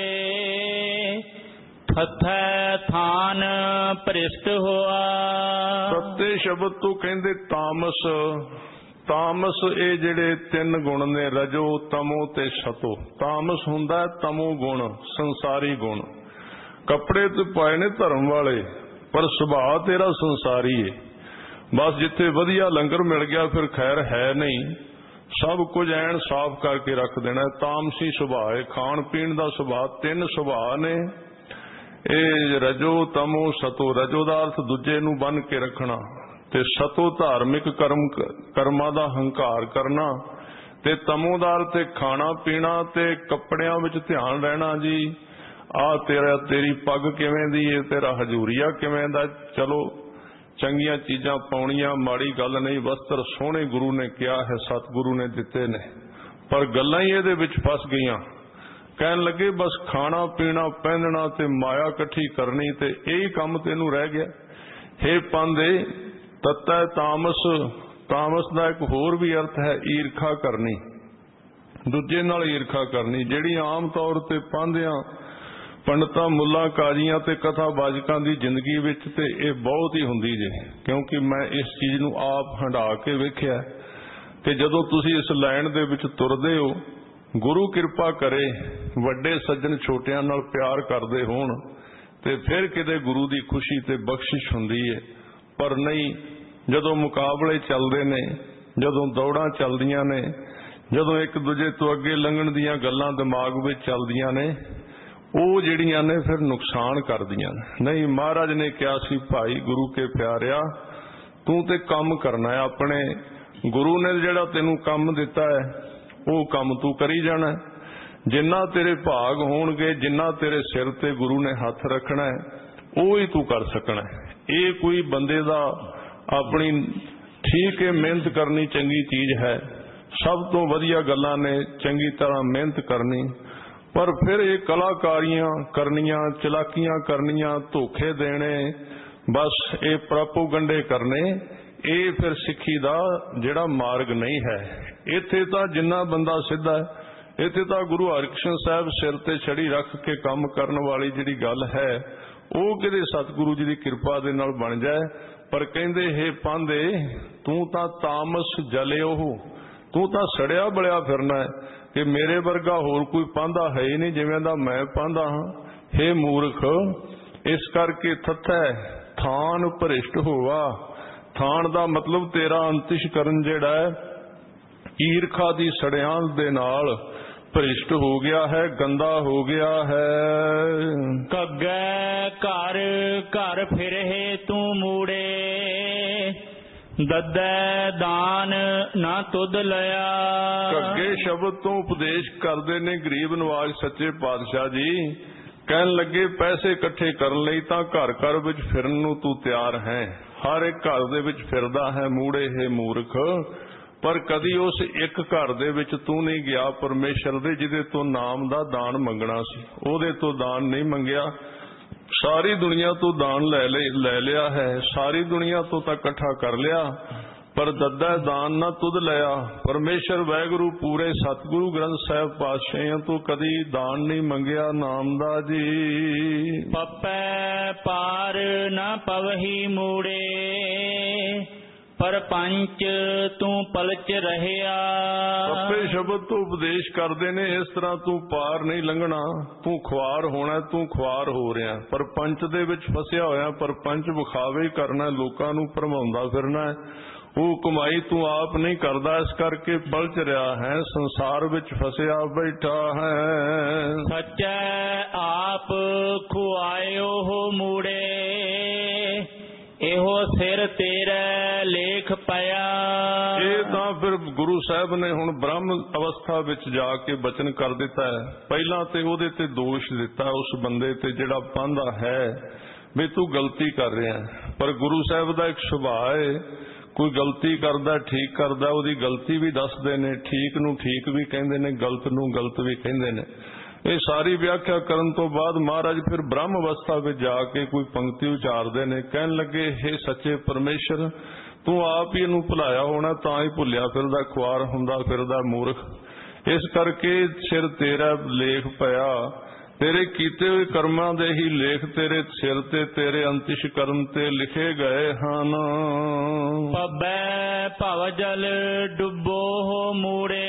[SPEAKER 1] ਥਥੈ ਥਾਨ ਭ੍ਰਿਸ਼ਟ ਹੋਆ।
[SPEAKER 2] ਤੱਤੇ ਸ਼ਬਦ ਤੋਂ ਕਹਿੰਦੇ ਤਾਮਸ। ਤਾਮਸ ਇਹ ਜਿਹੜੇ ਤਿੰਨ ਗੁਣ ਨੇ, ਰਜੋ ਤਮੋ ਤੇ ਸਤੋ। ਤਾਮਸ ਹੁੰਦਾ ਤਮੋ ਗੁਣ, ਸੰਸਾਰੀ ਗੁਣ। ਕੱਪੜੇ ਤੇ ਪਾਏ ਨੇ ਧਰਮ ਵਾਲੇ, ਪਰ ਸੁਭਾਅ ਤੇਰਾ ਸੰਸਾਰੀ ਏ। ਬਸ ਜਿੱਥੇ ਵਧੀਆ ਲੰਗਰ ਮਿਲ ਗਿਆ ਫਿਰ ਖੈਰ ਹੈ ਨਹੀਂ, ਸਭ ਕੁਝ ਐਨ ਸਾਫ਼ ਕਰਕੇ ਰੱਖ ਦੇਣਾ। ਤਾਮਸੀ ਸੁਭਾਅ ਹੈ, ਖਾਣ ਪੀਣ ਦਾ ਸੁਭਾਅ। ਤਿੰਨ ਸੁਭਾਅ ਨੇ ਇਹ, ਰਜੋ ਤਮੋ ਸਤੋ। ਰਜੋ ਦਾ ਅਰਥ ਦੂਜੇ ਨੂੰ ਬੰਨ ਕੇ ਰੱਖਣਾ, ਤੇ ਸਤੋ ਧਾਰਮਿਕ ਕਰਮਾਂ ਦਾ ਹੰਕਾਰ ਕਰਨਾ, ਤੇ ਤਮੋ ਦਾ ਅਰਥ ਖਾਣਾ ਪੀਣਾ ਤੇ ਕੱਪੜਿਆਂ ਵਿੱਚ ਧਿਆਨ ਰਹਿਣਾ। ਜੀ ਤੇਰੀ ਪੱਗ ਕਿਵੇਂ ਦੀ ਏ, ਤੇਰਾ ਹਜੂਰੀਆ ਕਿਵੇਂ ਦਾ। ਚਲੋ ਚੰਗੀਆਂ ਚੀਜ਼ਾਂ ਪਾਉਣੀਆਂ ਮਾੜੀ ਗੱਲ ਨਹੀਂ, ਵਸਤਰ ਸੋਹਣੇ ਗੁਰੂ ਨੇ ਕਿਹਾ ਹੈ, ਸਤਿਗੁਰੂ ਨੇ ਦਿੱਤੇ ਨੇ, ਪਰ ਗੱਲਾਂ ਹੀ ਇਹਦੇ ਵਿੱਚ ਫਸ ਗਈਆਂ। ਕਹਿਣ ਲੱਗੇ ਬਸ ਖਾਣਾ ਪੀਣਾ ਪਹਿਨਣਾ ਤੇ ਮਾਇਆ ਇਕੱਠੀ ਕਰਨੀ, ਤੇ ਇਹੀ ਕੰਮ ਤੈਨੂੰ ਰਹਿ ਗਿਆ। ਹੇ ਪਾਂਦੇ ਤਤੈ ਤਾਮਸ। ਤਾਮਸ ਦਾ ਇੱਕ ਹੋਰ ਵੀ ਅਰਥ ਹੈ ਈਰਖਾ ਕਰਨੀ, ਦੂਜੇ ਨਾਲ ਈਰਖਾ ਕਰਨੀ, ਜਿਹੜੀ ਆਮ ਤੌਰ ਤੇ ਪਾਂਦਿਆਂ ਪੰਡਤਾਂ ਮੁੱਲਾਂ ਕਾਜ਼ੀਆਂ ਤੇ ਕਥਾ ਬਾਜਕਾਂ ਦੀ ਜ਼ਿੰਦਗੀ ਵਿੱਚ ਤੇ ਇਹ ਬਹੁਤ ਹੀ ਹੁੰਦੀ ਜੇ, ਕਿਉਂਕਿ ਮੈਂ ਇਸ ਚੀਜ਼ ਨੂੰ ਆਪ ਹੰਢਾ ਕੇ ਵੇਖਿਆ। ਤੇ ਜਦੋਂ ਤੁਸੀਂ ਇਸ ਲਾਈਨ ਦੇ ਵਿੱਚ ਤੁਰਦੇ ਹੋ, ਗੁਰੂ ਕਿਰਪਾ ਕਰੇ ਵੱਡੇ ਸੱਜਣ ਛੋਟਿਆਂ ਨਾਲ ਪਿਆਰ ਕਰਦੇ ਹੋਣ, ਤੇ ਫਿਰ ਕਿਤੇ ਗੁਰੂ ਦੀ ਖੁਸ਼ੀ ਤੇ ਬਖਸ਼ਿਸ਼ ਹੁੰਦੀ ਹੈ। ਪਰ ਨਹੀਂ, ਜਦੋਂ ਮੁਕਾਬਲੇ ਚੱਲਦੇ ਨੇ, ਜਦੋਂ ਦੌੜਾਂ ਚੱਲਦੀਆਂ ਨੇ, ਜਦੋਂ ਇੱਕ ਦੂਜੇ ਤੋਂ ਅੱਗੇ ਲੰਘਣ ਦੀਆਂ ਗੱਲਾਂ ਦਿਮਾਗ ਵਿੱਚ ਚੱਲਦੀਆਂ ਨੇ, ਉਹ ਜਿਹੜੀਆਂ ਨੇ ਫਿਰ ਨੁਕਸਾਨ ਕਰਦੀਆਂ ਨੇ। ਨਹੀਂ, ਮਹਾਰਾਜ ਨੇ ਕਿਹਾ ਸੀ ਭਾਈ ਗੁਰੂ ਕੇ ਪਿਆਰਿਆ, ਤੂੰ ਤੇ ਕੰਮ ਕਰਨਾ ਹੈ ਆਪਣੇ। ਗੁਰੂ ਨੇ ਜਿਹੜਾ ਤੈਨੂੰ ਕੰਮ ਦਿੱਤਾ ਹੈ ਉਹ ਕੰਮ ਤੂੰ ਕਰੀ ਜਾਣਾ। ਜਿੰਨਾ ਤੇਰੇ ਭਾਗ ਹੋਣਗੇ, ਜਿੰਨਾ ਤੇਰੇ ਸਿਰ ਤੇ ਗੁਰੂ ਨੇ ਹੱਥ ਰੱਖਣਾ ਹੈ, ਉਹ ਹੀ ਤੂੰ ਕਰ ਸਕਣਾ। ਇਹ ਕੋਈ ਬੰਦੇ ਦਾ ਆਪਣੀ ਠੀਕ ਹੈ ਮਿਹਨਤ ਕਰਨੀ ਚੰਗੀ ਚੀਜ਼ ਹੈ, ਸਭ ਤੋਂ ਵਧੀਆ ਗੱਲਾਂ ਨੇ ਚੰਗੀ ਤਰ੍ਹਾਂ ਮਿਹਨਤ ਕਰਨੀ, ਪਰ ਫਿਰ ਇਹ ਕਲਾਕਾਰੀਆਂ ਕਰਨੀਆਂ, ਚਲਾਕੀਆਂ ਕਰਨੀਆਂ, ਧੋਖੇ ਦੇਣੇ, ਬਸ ਇਹ ਪ੍ਰੋਪਗੰਡੇ ਕਰਨੇ, ਇਹ ਫਿਰ ਸਿੱਖੀ ਦਾ ਜਿਹੜਾ ਮਾਰਗ ਨਹੀਂ ਹੈ। ਇੱਥੇ ਤਾਂ ਜਿੰਨਾ ਬੰਦਾ ਸਿੱਧਾ ਹੈ, ਇੱਥੇ ਤਾਂ ਗੁਰੂ ਹਰਿਕ੍ਰਿਸ਼ਨ ਸਾਹਿਬ ਸਿਰ ਤੇ ਛੜੀ ਰੱਖ ਕੇ ਕੰਮ ਕਰਨ ਵਾਲੀ ਜਿਹੜੀ ਗੱਲ ਹੈ, ਉਹ ਕਿਤੇ ਸਤਿਗੁਰੂ ਜੀ ਦੀ ਕਿਰਪਾ ਦੇ ਨਾਲ ਬਣ ਜਾਏ। ਪਰ ਕਹਿੰਦੇ ਹੇ ਪਾਂਦੇ ਤੂੰ ਤਾਂ ਤਾਮਸ ਜਲਿਓ, ਤੂੰ ਤਾਂ ਸੜਿਆ ਬਲਿਆ ਫਿਰਨਾ ਹੈ ਕਿ ਮੇਰੇ ਵਰਗਾ ਹੋਰ ਕੋਈ ਪਾਂਦਾ ਹੈ ਹੀ ਨਹੀਂ ਜਿਵੇਂ ਦਾ ਮੈਂ ਪਾਂਦਾ ਹਾਂ। ਹੇ ਮੂਰਖ, ਇਸ ਕਰਕੇ ਥਥੈ ਥਾਨ ਭ੍ਰਿਸ਼ਟ ਹੋਵਾ। ਥਾਨ ਦਾ ਮਤਲਬ ਤੇਰਾ ਅੰਤਿਸ਼ਕਰਨ ਜਿਹੜਾ ਹੈ ਈਰਖਾ ਦੀ ਸੜਿਆਂ ਦੇ ਨਾਲ ਭ੍ਰਿਸ਼ਟ ਹੋ ਗਿਆ ਹੈ, ਗੰਦਾ ਹੋ ਗਿਆ ਹੈ।
[SPEAKER 1] ਕੱਗੈ ਘਰ ਘਰ ਫਿਰੇ ਤੂੰ ਮੂੜੇ, ਦੱਦੈ ਦਾਨ ਨਾ ਤੁਧ ਲਿਆ।
[SPEAKER 2] ਕੱਗੇ ਸ਼ਬਦ ਤੋਂ ਉਪਦੇਸ਼ ਕਰਦੇ ਨੇ ਗਰੀਬ ਨਵਾਜ਼ ਸੱਚੇ ਪਾਤਸ਼ਾਹ ਜੀ। ਕਹਿਣ ਲੱਗੇ ਪੈਸੇ ਇਕੱਠੇ ਕਰਨ ਲਈ ਤਾਂ ਘਰ ਘਰ ਵਿੱਚ ਫਿਰਨ ਨੂੰ ਤੂੰ ਤਿਆਰ ਹੈ, ਹਰ ਇੱਕ ਘਰ ਦੇ ਵਿੱਚ ਫਿਰਦਾ ਹੈ ਮੂੜੇ ਹੈ ਮੂਰਖ, ਪਰ ਕਦੀ ਉਸ ਇੱਕ ਘਰ ਦੇ ਵਿੱਚ ਤੂੰ ਨਹੀਂ ਗਿਆ ਪਰਮੇਸ਼ਰ ਦੇ ਜਿਹਦੇ ਤੋਂ ਨਾਮ ਦਾ ਦਾਨ ਮੰਗਣਾ ਸੀ, ਉਹਦੇ ਤੋਂ ਦਾਨ ਨਹੀਂ ਮੰਗਿਆ। ਸਾਰੀ ਦੁਨੀਆ ਤੋਂ ਦਾਨ ਲੈ ਲਿਆ ਹੈ, ਸਾਰੀ ਦੁਨੀਆ ਤੋਂ ਤਾਂ ਇਕੱਠਾ ਕਰ ਲਿਆ, ਪਰ ਦੱਦਾ ਦਾਨ ਨਾ ਤੁਧ ਲਿਆ। ਪਰਮੇਸ਼ਰ ਵਾਹਿਗੁਰੂ ਪੂਰੇ ਸਤਿਗੁਰੂ ਗ੍ਰੰਥ ਸਾਹਿਬ ਪਾਤਸ਼ਾਹਾਂ ਤੋਂ ਕਦੀ ਦਾਨ ਨਹੀਂ ਮੰਗਿਆ ਨਾਮ ਦਾ ਜੀ।
[SPEAKER 1] ਪਪੈ ਪਾਰ ਨਾ ਪਵਹੀ ਮੂੜੇ, ਪਰ ਪੰਚ ਤੂੰ ਪਲਚ ਰਹਿਆ।
[SPEAKER 2] ਪੱਪੇ ਸ਼ਬਦ ਤੋਂ ਉਪਦੇਸ਼ ਕਰਦੇ ਨੇ, ਇਸ ਤਰ੍ਹਾਂ ਤੂੰ ਪਾਰ ਨਹੀਂ ਲੰਘਣਾ, ਤੂੰ ਖੁਆਰ ਹੋਣਾ, ਤੂੰ ਖੁਆਰ ਹੋ ਰਿਹਾ। ਪਰ ਪੰਚ ਦੇ ਵਿੱਚ ਫਸਿਆ ਹੋਇਆ, ਪਰ ਪੰਚ ਵਿਖਾਵੇ ਹੀ ਕਰਨਾ, ਲੋਕਾਂ ਨੂੰ ਭਰਮਾਉਂਦਾ ਫਿਰਨਾ, ਉਹ ਕਮਾਈ ਤੂੰ ਆਪ ਨਹੀਂ ਕਰਦਾ, ਇਸ ਕਰਕੇ ਪਲਚ ਰਿਹਾ ਹੈ, ਸੰਸਾਰ ਵਿੱਚ ਫਸਿਆ ਬੈਠਾ ਹੈ।
[SPEAKER 1] ਸੱਚੈ ਆਪ ਖੁਆਇਓ ਹੋ ਮੂੜੇ, ਇਹੋ ਸਿਰ ਤੇਰੇ ਲੇਖ ਪਿਆ।
[SPEAKER 2] ਇਹ ਤਾਂ ਫਿਰ ਗੁਰੂ ਸਾਹਿਬ ਨੇ ਹੁਣ ਬ੍ਰਹਮ ਅਵਸਥਾ ਵਿੱਚ ਜਾ ਕੇ ਬਚਨ ਕਰ ਦਿੱਤਾ ਹੈ। ਪਹਿਲਾਂ ਤੇ ਉਹਦੇ ਤੇ ਦੋਸ਼ ਦਿੱਤਾ ਉਸ ਬੰਦੇ ਤੇ ਜਿਹੜਾ ਪਾਂਦਾ ਹੈ ਵੀ ਤੂੰ ਗਲਤੀ ਕਰ ਰਿਹਾ, ਪਰ ਗੁਰੂ ਸਾਹਿਬ ਦਾ ਇੱਕ ਸੁਭਾਅ ਹੈ, ਕੋਈ ਗਲਤੀ ਕਰਦਾ ਠੀਕ ਕਰਦਾ ਉਹਦੀ ਗਲਤੀ ਵੀ ਦੱਸਦੇ ਨੇ, ਠੀਕ ਨੂੰ ਠੀਕ ਵੀ ਕਹਿੰਦੇ ਨੇ, ਗਲਤ ਨੂੰ ਗਲਤ ਵੀ ਕਹਿੰਦੇ ਨੇ। ਇਹ ਸਾਰੀ ਵਿਆਖਿਆ ਕਰਨ ਤੋਂ ਬਾਅਦ ਮਹਾਰਾਜ ਫਿਰ ਬ੍ਰਹਮ ਅਵਸਥਾ ਵਿੱਚ ਜਾ ਕੇ ਕੋਈ ਪੰਕਤੀ ਉਚਾਰਦੇ ਨੇ, ਕਹਿਣ ਲੱਗੇ ਹੇ ਸੱਚੇ ਪਰਮੇਸ਼ਰ, ਤੂੰ ਆਪ ਹੀ ਇਹਨੂੰ ਭੁਲਾਇਆ ਹੋਣਾ, ਤਾਂ ਹੀ ਭੁੱਲਿਆ ਫਿਰਦਾ, ਖੁਆਰ ਹੁੰਦਾ ਫਿਰਦਾ ਮੂਰਖ। ਇਸ ਕਰਕੇ ਸਿਰ ਤੇਰਾ ਲੇਖ ਪਿਆ, ਤੇਰੇ ਕੀਤੇ ਹੋਏ ਕਰਮਾਂ ਦੇ ਹੀ ਲੇਖ ਤੇਰੇ ਸਿਰ ਤੇ, ਤੇਰੇ ਅੰਤਿਸ਼ ਕਰਮ ਤੇ ਲਿਖੇ ਗਏ ਹਨ।
[SPEAKER 1] ਪਬੈ ਭਵ ਜਲ ਡੁੱਬੋ ਹੋ ਮੂੜੇ,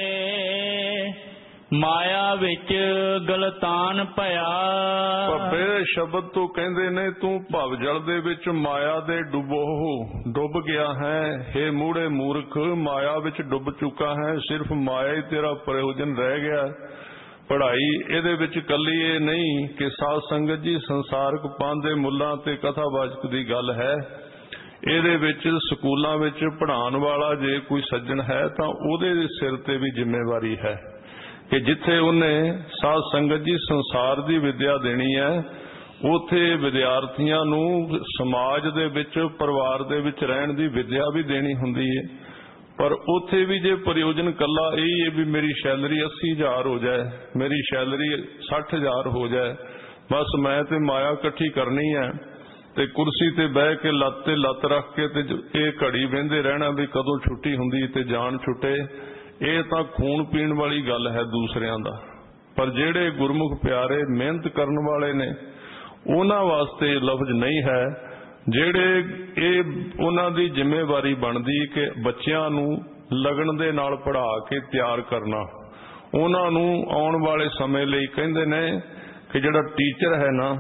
[SPEAKER 1] ਮਾਇਆ ਵਿੱਚ ਗਲਤਾਨ ਭਇਆ।
[SPEAKER 2] ਪੱਬੇ ਸ਼ਬਦ ਤੋਂ ਕਹਿੰਦੇ ਨੇ ਤੂੰ ਭਵ ਜਲ ਦੇ ਵਿੱਚ ਮਾਇਆ ਦੇ ਡੁੱਬ ਗਿਆ ਹੈ। ਹੇ ਮੂੜੇ ਮੂਰਖ, ਮਾਇਆ ਵਿੱਚ ਡੁੱਬ ਚੁੱਕਾ ਹੈ, ਸਿਰਫ ਮਾਇਆ ਹੀ ਤੇਰਾ ਪ੍ਰਯੋਜਨ ਰਹਿ ਗਿਆ। ਪੜ੍ਹਾਈ ਇਹਦੇ ਵਿੱਚ ਕੱਲੀ ਇਹ ਨਹੀਂ ਕਿ ਸਾਧ ਸੰਗਤ ਜੀ ਸੰਸਾਰਕ ਪੰਥ ਦੇ ਮੁੱਲਾਂ ਤੇ ਕਥਾਵਾਚਕ ਦੀ ਗੱਲ ਹੈ, ਇਹਦੇ ਵਿੱਚ ਸਕੂਲਾਂ ਵਿੱਚ ਪੜ੍ਹਾਉਣ ਵਾਲਾ ਜੇ ਕੋਈ ਸੱਜਣ ਹੈ ਤਾਂ ਉਹਦੇ ਸਿਰ ਤੇ ਵੀ ਜ਼ਿੰਮੇਵਾਰੀ ਹੈ ਕਿ ਜਿੱਥੇ ਉਹਨੇ ਸਾਧ ਸੰਗਤ ਜੀ ਸੰਸਾਰ ਦੀ ਵਿਦਿਆ ਦੇਣੀ ਹੈ, ਉੱਥੇ ਵਿਦਿਆਰਥੀਆਂ ਨੂੰ ਸਮਾਜ ਦੇ ਵਿੱਚ ਪਰਿਵਾਰ ਦੇ ਵਿੱਚ ਰਹਿਣ ਦੀ ਵਿਦਿਆ ਵੀ ਦੇਣੀ ਹੁੰਦੀ ਹੈ। ਪਰ ਉੱਥੇ ਵੀ ਜੇ ਪ੍ਰਯੋਜਨ ਕੱਲਾ ਇਹ ਹੈ ਵੀ ਮੇਰੀ ਸੈਲਰੀ 80,000 ਹੋ ਜਾਏ, ਮੇਰੀ ਸੈਲਰੀ 60,000 ਹੋ ਜਾਏ, ਬਸ ਮੈਂ ਤੇ ਮਾਇਆ ਇਕੱਠੀ ਕਰਨੀ ਹੈ ਤੇ ਕੁਰਸੀ ਤੇ ਬਹਿ ਕੇ ਲੱਤ ਤੇ ਲੱਤ ਰੱਖ ਕੇ ਤੇ ਇਹ ਘੜੀ ਵਹਿੰਦੇ ਰਹਿਣਾ ਵੀ ਕਦੋਂ ਛੁੱਟੀ ਹੁੰਦੀ ਤੇ ਜਾਨ ਛੁੱਟੇ, ਇਹ ਤਾਂ ਖੂਨ ਪੀਣ ਵਾਲੀ ਗੱਲ ਹੈ ਦੂਸਰਿਆਂ ਦਾ। ਪਰ ਜਿਹੜੇ ਗੁਰਮੁਖ ਪਿਆਰੇ ਮਿਹਨਤ ਕਰਨ ਵਾਲੇ ਨੇ ਉਹਨਾਂ ਵਾਸਤੇ ਲਫ਼ਜ਼ ਨਹੀਂ ਹੈ। ਜਿਹੜੇ ਇਹ ਉਹਨਾਂ ਦੀ ਜ਼ਿੰਮੇਵਾਰੀ ਬਣਦੀ ਕਿ ਬੱਚਿਆਂ ਨੂੰ ਲਗਨ ਦੇ ਨਾਲ ਪੜ੍ਹਾ ਕੇ ਤਿਆਰ ਕਰਨਾ, ਉਹਨਾਂ ਨੂੰ ਆਉਣ ਵਾਲੇ ਸਮੇਂ ਲਈ ਕਹਿੰਦੇ ਨੇ ਕਿ ਜਿਹੜਾ ਟੀਚਰ ਹੈ ਨਾ,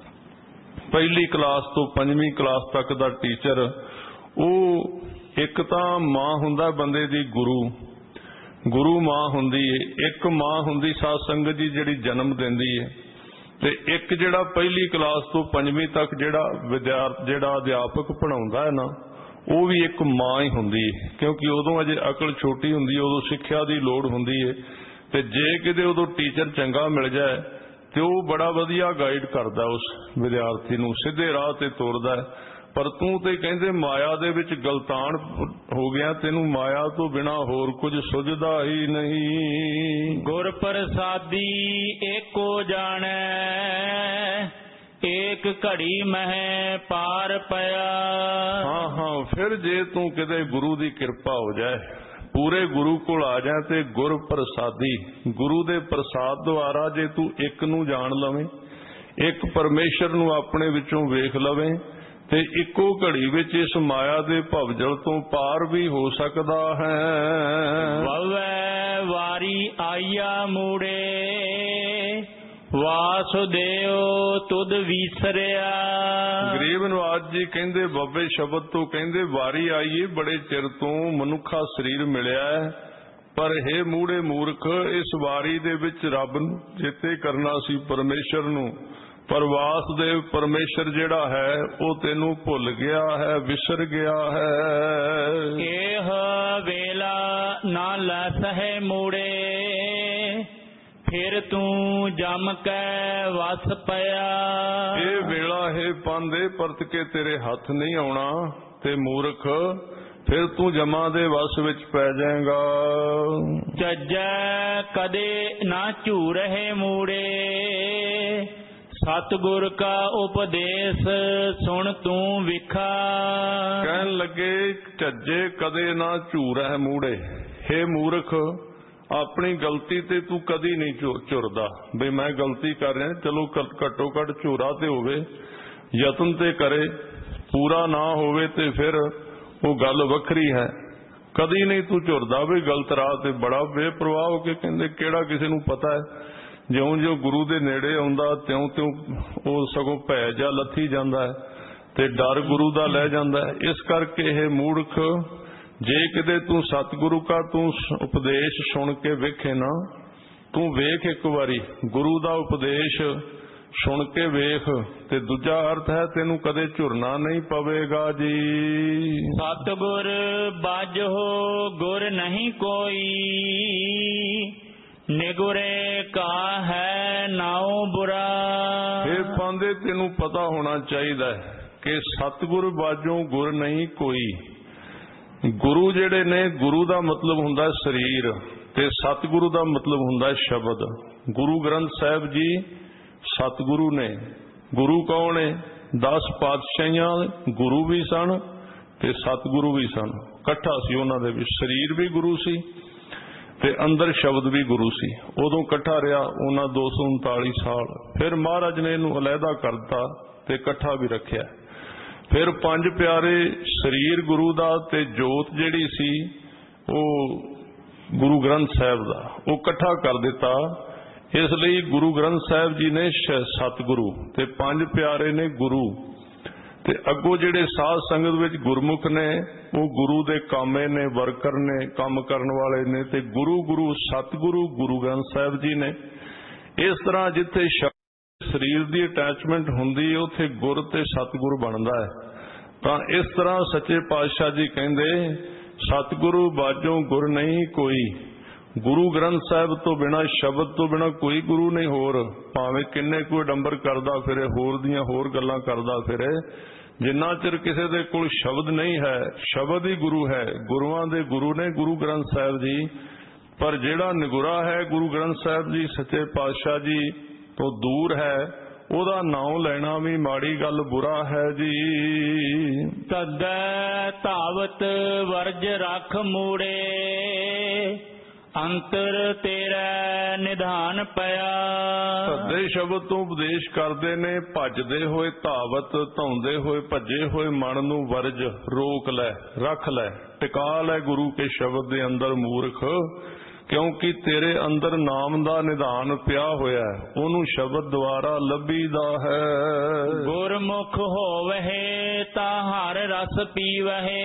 [SPEAKER 2] ਪਹਿਲੀ ਕਲਾਸ ਤੋਂ 5ਵੀਂ ਕਲਾਸ ਤੱਕ ਦਾ ਟੀਚਰ, ਉਹ ਇੱਕ ਤਾਂ ਮਾਂ ਹੁੰਦਾ ਬੰਦੇ ਦੀ ਗੁਰੂ ਮਾਂ ਹੁੰਦੀ ਏ, ਇੱਕ ਮਾਂ ਹੁੰਦੀ ਸਾਧ ਸੰਗਤ ਜੀ ਜਿਹੜੀ ਜਨਮ ਦਿੰਦੀ ਏ, ਤੇ ਇੱਕ ਜਿਹੜਾ ਪਹਿਲੀ ਕਲਾਸ ਤੋਂ 5ਵੀਂ ਤੱਕ ਜਿਹੜਾ ਅਧਿਆਪਕ ਪੜ੍ਹਾਉਂਦਾ ਹੈ ਨਾ, ਉਹ ਵੀ ਇੱਕ ਮਾਂ ਹੀ ਹੁੰਦੀ ਹੈ, ਕਿਉਂਕਿ ਉਦੋਂ ਅਜੇ ਅਕਲ ਛੋਟੀ ਹੁੰਦੀ ਹੈ, ਉਦੋਂ ਸਿੱਖਿਆ ਦੀ ਲੋੜ ਹੁੰਦੀ ਹੈ। ਤੇ ਜੇ ਕਿਤੇ ਉਦੋਂ ਟੀਚਰ ਚੰਗਾ ਮਿਲ ਜਾਏ ਤੇ ਉਹ ਬੜਾ ਵਧੀਆ ਗਾਈਡ ਕਰਦਾ ਉਸ ਵਿਦਿਆਰਥੀ ਨੂੰ, ਸਿੱਧੇ ਰਾਹ ਤੇ ਤੋਰਦਾ ਹੈ। ਪਰ ਤੂੰ ਤੇ ਕਹਿੰਦੇ ਮਾਇਆ ਦੇ ਵਿੱਚ ਗਲਤਾਨ ਹੋ ਗਿਆ, ਤੈਨੂੰ ਮਾਇਆ ਤੋਂ ਬਿਨਾ ਹੋਰ ਕੁਝ ਸੁਝਦਾ ਹੀ ਨਹੀਂ।
[SPEAKER 1] ਗੁਰ ਪ੍ਰਸਾਦੀ ਏਕੋ ਜਾਣੈ, ਏਕ ਘੜੀ ਮਹਿ ਪਾਰ ਪਿਆ।
[SPEAKER 2] ਹਾਂ ਫਿਰ ਜੇ ਤੂੰ ਕਿਤੇ ਗੁਰੂ ਦੀ ਕਿਰਪਾ ਹੋ ਜਾਏ, ਪੂਰੇ ਗੁਰੂ ਕੋਲ ਆ ਜਾਏ ਤੇ ਗੁਰ ਪ੍ਰਸਾਦੀ, ਗੁਰੂ ਦੇ ਪ੍ਰਸਾਦ ਦੁਆਰਾ ਜੇ ਤੂੰ ਇੱਕ ਨੂੰ ਜਾਣ ਲਵੇਂ, ਇੱਕ ਪਰਮੇਸ਼ਰ ਨੂੰ ਆਪਣੇ ਵਿੱਚੋਂ ਵੇਖ ਲਵੇਂ, ਤੇ ਇੱਕੋ ਘੜੀ ਵਿੱਚ ਇਸ ਮਾਇਆ ਦੇ ਭਵਜਲ ਤੋਂ ਪਾਰ ਵੀ ਹੋ ਸਕਦਾ ਹੈ।
[SPEAKER 1] ਵਵੈ ਵਾਰੀ ਆਇਆ ਮੂੜੇ, ਵਾਸੁਦੇਵ ਤੁਧ ਵਿਸਰਿਆ।
[SPEAKER 2] ਗਰੀਬ ਨਵਾਜ ਜੀ ਕਹਿੰਦੇ ਬੱਬੇ ਸ਼ਬਦ ਤੋਂ ਕਹਿੰਦੇ ਵਾਰੀ ਆਈਏ, ਬੜੇ ਚਿਰ ਤੋਂ ਮਨੁੱਖਾ ਸਰੀਰ ਮਿਲਿਆ ਹੈ, ਪਰ ਹੇ ਮੂੜੇ ਮੂਰਖ, ਇਸ ਵਾਰੀ ਦੇ ਵਿੱਚ ਰੱਬ ਨੂੰ ਚੇਤੇ ਕਰਨਾ ਸੀ, ਪਰਮੇਸ਼ਰ ਨੂੰ, ਪਰ ਵਾਸੁਦੇਵ ਪਰਮੇਸ਼ਰ ਜਿਹੜਾ ਹੈ ਉਹ ਤੈਨੂੰ ਭੁੱਲ ਗਿਆ ਹੈ, ਵਿਸਰ ਗਿਆ ਹੈ।
[SPEAKER 1] ਇਹ ਵੇਲਾ ਨਾ ਲਸਹਿ ਮੂੜੇ, ਫਿਰ ਤੂੰ ਜਮ ਕੈ ਵਸ ਪਿਆ।
[SPEAKER 2] ਇਹ ਵੇਲਾ ਹੈ ਪਾਂਦੇ ਪਰਤ ਕੇ ਤੇਰੇ ਹੱਥ ਨਹੀਂ ਆਉਣਾ, ਤੇ ਮੂਰਖ ਫਿਰ ਤੂੰ ਜਮਾਂ ਦੇ ਵਸ ਵਿੱਚ ਪੈ ਜਾਏਗਾ।
[SPEAKER 1] ਚੱਜੈ ਕਦੇ ਨਾ ਝੂਰਹਿ ਮੂੜੇ, ਸਤਿਗੁਰ ਕਾ ਉਪਦੇਸ਼ ਸੁਣ ਤੂੰ ਵਿਖਾ।
[SPEAKER 2] ਕਹਿਣ ਲੱਗੇ ਝੱਜੇ ਕਦੇ ਨਾ ਝੂਰੈ ਮੂੜੇ। ਹੇ ਮੂਰਖ, ਆਪਣੀ ਗਲਤੀ ਤੇ ਤੂੰ ਕਦੀ ਨਹੀਂ ਝੁਰਦਾ ਬਈ ਮੈਂ ਗਲਤੀ ਕਰ ਰਿਹਾ। ਚਲੋ ਘੱਟੋ ਘੱਟ ਝੂਰਾ ਤੇ ਹੋਵੇ, ਯਤਨ ਤੇ ਕਰੇ, ਪੂਰਾ ਨਾ ਹੋਵੇ ਤੇ ਫਿਰ ਉਹ ਗੱਲ ਵੱਖਰੀ ਹੈ। ਕਦੀ ਨਹੀਂ ਤੂੰ ਝੁਰਦਾ ਵੀ ਗਲਤ ਰਾਹ ਤੇ। ਬੜਾ ਬੇਪਰਵਾਹ ਹੋ ਕੇ ਕਹਿੰਦੇ ਕਿਹੜਾ ਕਿਸੇ ਨੂੰ ਪਤਾ ਹੈ, ਜਿਉਂ ਜਿਉਂ ਗੁਰੂ ਦੇ ਨੇੜੇ ਆਉਂਦਾ ਤਿਉਂ ਤਿਉਂ ਉਹ ਸਗੋਂ ਭੈ ਜਾ ਲੱਥੀ ਜਾਂਦਾ ਹੈ ਤੇ ਡਰ ਗੁਰੂ ਦਾ ਲੈ ਜਾਂਦਾ ਹੈ। ਇਸ ਕਰਕੇ ਇਹ ਮੂਰਖ, ਜੇ ਕਿਤੇ ਤੂੰ ਸਤਿਗੁਰੂ ਕਾ ਤੂੰ ਉਪਦੇਸ਼ ਸੁਣ ਕੇ ਵੇਖੇ ਨਾ, ਤੂੰ ਵੇਖ ਇੱਕ ਵਾਰੀ ਗੁਰੂ ਦਾ ਉਪਦੇਸ਼ ਸੁਣ ਕੇ ਵੇਖ, ਤੇ ਦੂਜਾ ਅਰਥ ਹੈ ਤੈਨੂੰ ਕਦੇ ਝੁਰਨਾ ਨਹੀਂ ਪਵੇਗਾ ਜੀ।
[SPEAKER 1] ਸਤਿਗੁਰ ਬਾਝੋ ਗੁਰ ਨਹੀਂ ਕੋਈ, ਨਿਗੁਰੇ ਕਾ ਹੈ ਨਾਉ ਬੁਰਾ।
[SPEAKER 2] ਇਹ ਪਾਂਦੇ ਤੈਨੂੰ ਪਤਾ ਹੋਣਾ ਚਾਹੀਦਾ ਹੈ ਕਿ ਸਤਿਗੁਰ ਬਾਝੋਂ ਗੁਰ ਨਹੀਂ ਕੋਈ। ਗੁਰੂ ਜਿਹੜੇ ਨੇ, ਗੁਰੂ ਦਾ ਮਤਲਬ ਹੁੰਦਾ ਸਰੀਰ ਤੇ ਸਤਿਗੁਰੂ ਦਾ ਮਤਲਬ ਹੁੰਦਾ ਸ਼ਬਦ। ਗੁਰੂ ਗ੍ਰੰਥ ਸਾਹਿਬ ਜੀ ਸਤਿਗੁਰੂ ਨੇ। ਗੁਰੂ ਕੌਣ ਹੈ? 10 ਪਾਤਸ਼ਾਹੀਆਂ ਗੁਰੂ ਵੀ ਸਨ ਤੇ ਸਤਿਗੁਰੂ ਵੀ ਸਨ। ਇਕੱਠਾ ਸੀ ਉਹਨਾਂ ਦੇ ਵਿੱਚ। ਸਰੀਰ ਵੀ ਗੁਰੂ ਸੀ ਤੇ ਅੰਦਰ ਸ਼ਬਦ ਵੀ ਗੁਰੂ ਸੀ। ਉਦੋਂ ਇਕੱਠਾ ਰਿਹਾ ਉਹਨਾਂ 239 ਸਾਲ। ਫਿਰ ਮਹਾਰਾਜ ਨੇ ਇਹਨੂੰ ਅਲੱਗਾ ਕਰਤਾ ਤੇ ਇਕੱਠਾ ਵੀ ਰੱਖਿਆ। ਫਿਰ 5 ਪਿਆਰੇ, ਸਰੀਰ ਗੁਰੂ ਦਾ ਤੇ ਜੋਤ ਜਿਹੜੀ ਸੀ ਉਹ ਗੁਰੂ ਗ੍ਰੰਥ ਸਾਹਿਬ ਦਾ, ਉਹ ਇਕੱਠਾ ਕਰ ਦਿੱਤਾ। ਇਸ ਲਈ ਗੁਰੂ ਗ੍ਰੰਥ ਸਾਹਿਬ ਜੀ ਨੇ ਸਤਿਗੁਰੂ ਤੇ 5 ਪਿਆਰੇ ਨੇ ਗੁਰੂ। ਤੇ ਅੱਗੋਂ ਜਿਹੜੇ ਸਾਧ ਸੰਗਤ ਵਿੱਚ ਗੁਰਮੁਖ ਨੇ ਉਹ ਗੁਰੂ ਦੇ ਕਾਮੇ ਨੇ, ਵਰਕਰ ਨੇ, ਕੰਮ ਕਰਨ ਵਾਲੇ ਨੇ। ਤੇ ਗੁਰੂ ਸਤਿਗੁਰੂ ਗੁਰੂ ਗ੍ਰੰਥ ਸਾਹਿਬ ਜੀ ਨੇ। ਇਸ ਤਰ੍ਹਾਂ ਜਿੱਥੇ ਸਰੀਰ ਦੀ ਅਟੈਚਮੈਂਟ ਹੁੰਦੀ ਉੱਥੇ ਗੁਰ ਤੇ ਸਤਿਗੁਰ ਬਣਦਾ ਹੈ। ਤਾਂ ਇਸ ਤਰ੍ਹਾਂ ਸੱਚੇ ਪਾਤਸ਼ਾਹ ਜੀ ਕਹਿੰਦੇ ਸਤਿਗੁਰੂ ਬਾਝੋਂ ਗੁਰ ਨਹੀਂ ਕੋਈ। ਗੁਰੂ ਗ੍ਰੰਥ ਸਾਹਿਬ ਤੋਂ ਬਿਨਾਂ, ਸ਼ਬਦ ਤੋਂ ਬਿਨਾਂ ਕੋਈ ਗੁਰੂ ਨਹੀਂ ਹੋਰ। ਭਾਵੇਂ ਕਿੰਨੇ ਕੋਈ ਡੰਬਰ ਕਰਦਾ ਫਿਰੇ, ਹੋਰ ਦੀਆਂ ਹੋਰ ਗੱਲਾਂ ਕਰਦਾ ਫਿਰੇ, ਜਿੰਨਾ ਚਿਰ ਕਿਸੇ ਦੇ ਕੋਲ ਸ਼ਬਦ ਨਹੀਂ ਹੈ, ਸ਼ਬਦ ਹੀ ਗੁਰੂ ਹੈ। ਗੁਰੂਆਂ ਦੇ ਗੁਰੂ ਨੇ ਗੁਰੂ ਗ੍ਰੰਥ ਸਾਹਿਬ ਜੀ। ਪਰ ਜਿਹੜਾ ਨਿਗੁਰਾ ਹੈ ਗੁਰੂ ਗ੍ਰੰਥ ਸਾਹਿਬ ਜੀ ਸੱਚੇ ਪਾਤਸ਼ਾਹ ਜੀ ਤੋਂ ਦੂਰ ਹੈ, ਉਹਦਾ ਨਾਮ ਲੈਣਾ ਵੀ ਮਾੜੀ ਗੱਲ, ਬੁਰਾ ਹੈ ਜੀ।
[SPEAKER 1] ਤਦੈ ਧਾਵਤ ਵਰਜ ਰੱਖ ਮੂੜੇ, ਅੰਤਰ ਤੇਰਾ ਨਿਧਾਨ ਪਿਆ।
[SPEAKER 2] ਸੱਦੇ ਸ਼ਬਦ ਤੋਂ ਉਪਦੇਸ਼ ਕਰਦੇ ਨੇ, ਭੱਜਦੇ ਹੋਏ ਧਾਵਤ, ਧੌਂਦੇ ਹੋਏ, ਭੱਜੇ ਹੋਏ ਮਨ ਨੂੰ ਵਰਜ, ਰੋਕ ਲੈ, ਰੱਖ ਲੈ, ਟਿਕਾ ਲੈ ਗੁਰੂ ਕੇ ਸ਼ਬਦ ਦੇ ਅੰਦਰ ਮੂਰਖ। ਕਿਉਂਕਿ ਤੇਰੇ ਅੰਦਰ ਨਾਮ ਦਾ ਨਿਧਾਨ ਪਿਆ ਹੋਇਆ ਹੈ, ਉਹਨੂੰ ਸ਼ਬਦ ਦੁਆਰਾ ਲੱਭੀਦਾ ਹੈ।
[SPEAKER 1] ਗੁਰਮੁਖ ਹੋਵਹਿ ਤਾਂ ਹਰ ਰਸ ਪੀਵਹਿ,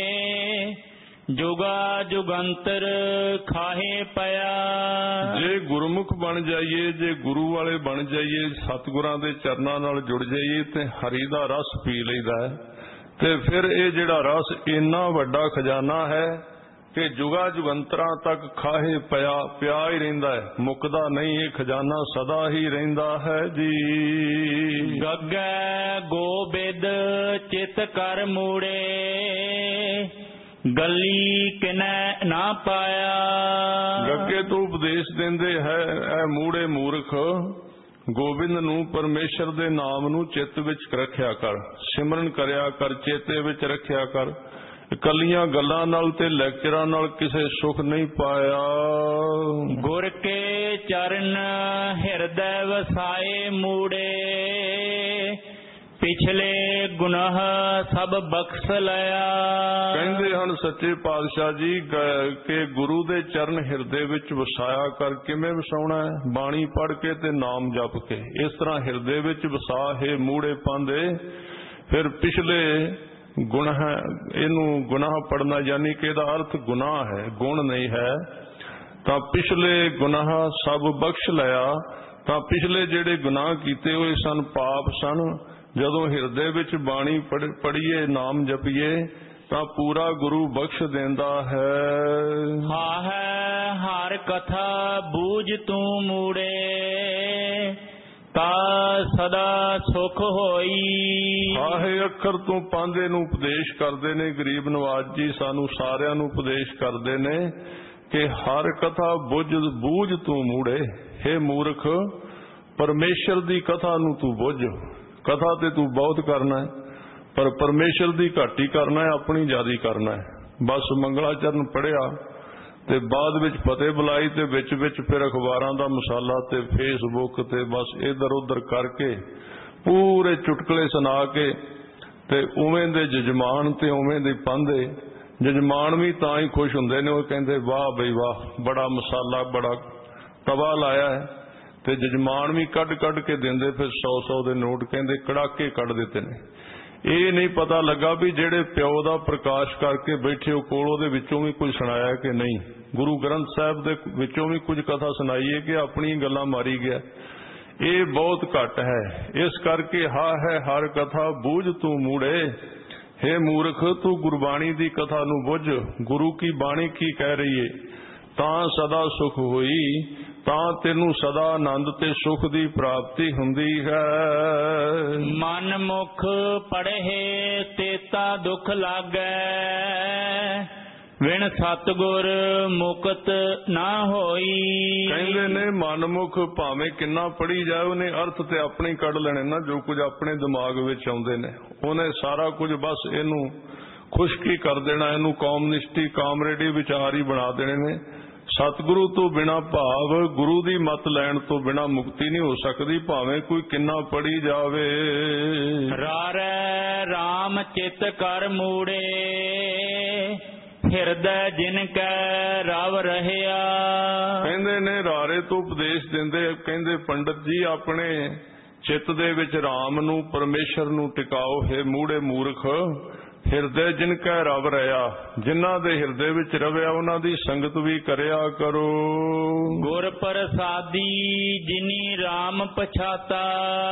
[SPEAKER 1] ਜੁਗਾ ਜੁਗੰਤਰ ਖਾਹੇ ਪਿਆ।
[SPEAKER 2] ਜੇ ਗੁਰਮੁਖ ਬਣ ਜਾਈਏ, ਜੇ ਗੁਰੂ ਵਾਲੇ ਬਣ ਜਾਈਏ, ਸਤਿਗੁਰਾਂ ਦੇ ਚਰਨਾਂ ਨਾਲ ਜੁੜ ਜਾਈਏ ਤੇ ਹਰੀ ਦਾ ਰਸ ਪੀ ਲਈਦਾ ਹੈ। ਤੇ ਫਿਰ ਇਹ ਜਿਹੜਾ ਰਸ ਇੰਨਾ ਵੱਡਾ ਖਜ਼ਾਨਾ ਹੈ ਕਿ ਜੁਗਾ ਜੁਗੰਤਰਾਂ ਤੱਕ ਖਾਹੇ ਪਿਆ ਹੀ ਰਹਿੰਦਾ ਹੈ, ਮੁੱਕਦਾ ਨਹੀਂ। ਇਹ ਖਜ਼ਾਨਾ ਸਦਾ ਹੀ ਰਹਿੰਦਾ ਹੈ ਜੀ।
[SPEAKER 1] ਗੱਗੈ ਗੋਬਿੰਦ ਚਿਤ ਕਰ ਮੂੜੇ, ਗਲੀ ਕਿਨੈ ਨਾ ਪਾਇਆ।
[SPEAKER 2] ਗੱਗੇ ਤੋਂ ਉਪਦੇਸ਼ ਦਿੰਦੇ ਹੈ ਇਹ ਮੂੜੇ ਮੂਰਖ, ਗੋਬਿੰਦ ਨੂੰ, ਪਰਮੇਸ਼ਰ ਦੇ ਨਾਮ ਨੂੰ ਚਿੱਤ ਵਿੱਚ ਰੱਖਿਆ ਕਰ, ਸਿਮਰਨ ਕਰਿਆ ਕਰ, ਚੇਤੇ ਵਿੱਚ ਰੱਖਿਆ ਕਰ। ਇਕੱਲੀਆਂ ਗੱਲਾਂ ਨਾਲ ਤੇ ਲੈਕਚਰਾਂ ਨਾਲ ਕਿਸੇ ਸੁਖ ਨਹੀਂ ਪਾਇਆ।
[SPEAKER 1] ਗੁਰ ਕੇ ਚਰਨ ਹਿਰਦੈ ਵਸਾਏ ਮੂੜੇ, ਪਿਛਲੇ ਗੁਨਾਹ ਸਭ ਬਖਸ਼ ਲਿਆ।
[SPEAKER 2] ਕਹਿੰਦੇ ਹਨ ਸੱਚੇ ਪਾਤਸ਼ਾਹ ਜੀ ਕਿ ਗੁਰੂ ਦੇ ਚਰਨ ਹਿਰਦੇ ਵਿੱਚ ਵਸਾਇਆ ਕਰ। ਕਿਵੇਂ ਵਸਾਉਣਾ ਹੈ? ਬਾਣੀ ਪੜ੍ਹ ਕੇ ਤੇ ਨਾਮ ਜਪ ਕੇ। ਇਸ ਤਰ੍ਹਾਂ ਹਿਰਦੇ ਵਿੱਚ ਵਸਾ ਹੈ ਮੂੜੇ ਪਾਂਦੇ। ਫਿਰ ਪਿਛਲੇ ਗੁਨਾਹ, ਇਹਨੂੰ ਗੁਨਾਹ ਪੜਨਾ ਯਾਨੀ ਕਿ ਇਹਦਾ ਅਰਥ ਗੁਨਾਹ ਹੈ, ਗੁਣ ਨਹੀਂ ਹੈ। ਤਾਂ ਪਿਛਲੇ ਗੁਨਾਹ ਸਭ ਬਖਸ਼ ਲਿਆ। ਤਾਂ ਪਿਛਲੇ ਜਿਹੜੇ ਗੁਨਾਹ ਕੀਤੇ ਹੋਏ ਸਨ, ਪਾਪ ਸਨ, ਜਦੋਂ ਹਿਰਦੇ ਵਿੱਚ ਬਾਣੀ ਪੜ੍ਹੀਏ, ਨਾਮ ਜਪੀਏ ਤਾਂ ਪੂਰਾ ਗੁਰੂ ਬਖਸ਼ ਦਿੰਦਾ ਹੈ।
[SPEAKER 1] ਹਾਂ ਹੈ ਹਰ ਕਥਾ ਬੂਝ ਤੂੰ ਮੂੜੇ, ਤਾ ਸਦਾ ਸੁਖ ਹੋਈ।
[SPEAKER 2] ਆਹੇ ਅੱਖਰ ਤੋਂ ਪਾਂਦੇ ਨੂੰ ਉਪਦੇਸ਼ ਕਰਦੇ ਨੇ ਗਰੀਬ ਨਵਾਜ ਜੀ, ਸਾਨੂੰ ਸਾਰਿਆਂ ਨੂੰ ਉਪਦੇਸ਼ ਕਰਦੇ ਨੇ ਕਿ ਹਰ ਕਥਾ ਬੂਝ ਤੂੰ ਮੂੜੇ। ਹੇ ਮੂਰਖ, ਪਰਮੇਸ਼ਰ ਦੀ ਕਥਾ ਨੂੰ ਤੂੰ ਬੁੱਝ। ਕਥਾ ਤੇ ਤੂੰ ਬਹੁਤ ਕਰਨਾ ਹੈ, ਪਰ ਪਰਮੇਸ਼ਰ ਦੀ ਘੱਟ ਹੀ ਕਰਨਾ ਹੈ, ਆਪਣੀ ਜ਼ਿਆਦਾ ਕਰਨਾ ਹੈ। ਬਸ ਮੰਗਲਾਚਰਨ ਪੜ੍ਹਿਆ ਤੇ ਬਾਅਦ ਵਿੱਚ ਫਤਿਹ ਬੁਲਾਈ ਤੇ ਵਿੱਚ ਫਿਰ ਅਖਬਾਰਾਂ ਦਾ ਮਸਾਲਾ ਤੇ ਫੇਸਬੁੱਕ ਤੇ ਬਸ ਇੱਧਰ ਉੱਧਰ ਕਰਕੇ ਪੂਰੇ ਚੁਟਕਲੇ ਸੁਣਾ ਕੇ ਤੇ ਉਵੇਂ ਦੇ ਜਜਮਾਨ ਤੇ ਉਵੇਂ ਦੇ ਪਾਂਦੇ। ਜਜਮਾਨ ਵੀ ਤਾਂ ਹੀ ਖੁਸ਼ ਹੁੰਦੇ ਨੇ, ਉਹ ਕਹਿੰਦੇ ਵਾਹ ਬਈ ਵਾਹ, ਬੜਾ ਮਸਾਲਾ, ਬੜਾ ਤਵਾ ਲਾਇਆ ਹੈ। ਤੇ ਜਜਮਾਨ ਵੀ ਕੱਢ ਕੇ ਦਿੰਦੇ ਫਿਰ 100 ਦੇ ਨੋਟ, ਕਹਿੰਦੇ ਕੜਾਕੇ ਕੱਢ ਦਿੱਤੇ ਨੇ। ਇਹ ਨਹੀਂ ਪਤਾ ਲੱਗਾ ਵੀ ਜਿਹੜੇ ਪਿਓ ਦਾ ਪ੍ਰਕਾਸ਼ ਕਰਕੇ ਬੈਠੇ ਉਹ ਕੋਲ, ਉਹਦੇ ਵਿੱਚੋਂ ਵੀ ਕੁਝ ਸੁਣਾਇਆ ਕਿ ਨਹੀਂ। ਗੁਰੂ ਗ੍ਰੰਥ ਸਾਹਿਬ ਦੇ ਵਿੱਚੋਂ ਵੀ ਕੁਝ ਕਥਾ ਸੁਣਾਈਏ ਕਿ ਆਪਣੀ ਗੱਲਾਂ ਮਾਰੀ ਗਿਆ। ਇਹ ਬਹੁਤ ਘੱਟ ਹੈ। ਇਸ ਕਰਕੇ ਹਾ ਹੈ ਹਰ ਕਥਾ ਬੂਝ ਤੂੰ ਮੂੜੇ। ਹੇ ਮੂਰਖ, ਤੂੰ ਗੁਰਬਾਣੀ ਦੀ ਕਥਾ ਨੂੰ ਬੁੱਝ। ਗੁਰੂ ਕੀ ਬਾਣੀ ਕੀ ਕਹਿ ਰਹੀ ਏ, ਤਾਂ ਸਦਾ ਸੁਖ ਹੋਈ, ਤਾਂ ਤੈਨੂੰ ਸਦਾ ਆਨੰਦ ਤੇ ਸੁਖ ਦੀ ਪ੍ਰਾਪਤੀ ਹੁੰਦੀ ਹੈ।
[SPEAKER 1] ਮਨ ਮੁਖ ਪੜ੍ਹੇ ਤੇਤਾ ਦੁਖ ਲਾਗੈ, ਵਿਣ ਸਤਿਗੁਰ ਮੁਕਤ ਨਾ ਹੋਈ।
[SPEAKER 2] ਕਹਿੰਦੇ ਨੇ ਮਨਮੁਖ ਭਾਵੇਂ ਕਿੰਨਾ ਪੜ੍ਹੀ ਜਾਏ, ਉਹਨੇ ਅਰਥ ਤੇ ਆਪਣੇ ਕੱਢ ਲੈਣੇ ਨਾ। ਜੋ ਕੁਝ ਆਪਣੇ ਦਿਮਾਗ ਵਿੱਚ ਆਉਂਦੇ ਨੇ ਉਹਨੇ ਸਾਰਾ ਕੁਝ ਬਸ ਇਹਨੂੰ ਖੁਸ਼ਕੀ ਕਰ ਦੇਣਾ, ਇਹਨੂੰ ਕੌਮਨਿਸਟੀ ਕਾਮਰੇਡੀ ਵਿਚਾਰ ਹੀ ਬਣਾ ਦੇਣੇ ਨੇ। ਸਤਿਗੁਰੂ ਤੋਂ ਬਿਨਾ ਭਾਵ ਗੁਰੂ ਦੀ ਮੱਤ ਲੈਣ ਤੋਂ ਬਿਨਾ ਮੁਕਤੀ ਨਹੀਂ ਹੋ ਸਕਦੀ, ਭਾਵੇਂ ਕੋਈ ਕਿੰਨਾ ਪੜ੍ਹੀ ਜਾਵੇ।
[SPEAKER 1] ਰਾਰੈ ਰਾਮ ਚਿਤ ਕਰ ਮੂੜੇ, ਹਿਰਦੈ ਜਿਨ ਕੈ ਰਵ ਰਹਿਆ।
[SPEAKER 2] ਕਹਿੰਦੇ ਨੇ ਰਾਰੇ ਤੋਂ ਉਪਦੇਸ਼ ਦਿੰਦੇ, ਕਹਿੰਦੇ ਪੰਡਤ ਜੀ ਆਪਣੇ ਚਿੱਤ ਦੇ ਵਿੱਚ ਰਾਮ ਨੂੰ, ਪਰਮੇਸ਼ਰ ਨੂੰ ਟਿਕਾਓ। ਹੈ ਮੂੜੇ ਮੂਰਖ, ਹਿਰਦੇ ਜਿਨ ਕੈ ਰਵ ਰਹਿਆ, ਜਿਨ੍ਹਾਂ ਦੇ ਹਿਰਦੇ ਵਿੱਚ ਰਵਿਆ ਉਹਨਾਂ ਦੀ ਸੰਗਤ ਵੀ ਕਰਿਆ ਕਰੋ।
[SPEAKER 1] ਗੁਰ ਪ੍ਰਸਾਦੀ ਜਿਨੀ ਰਾਮ ਪਛਾਤਾ,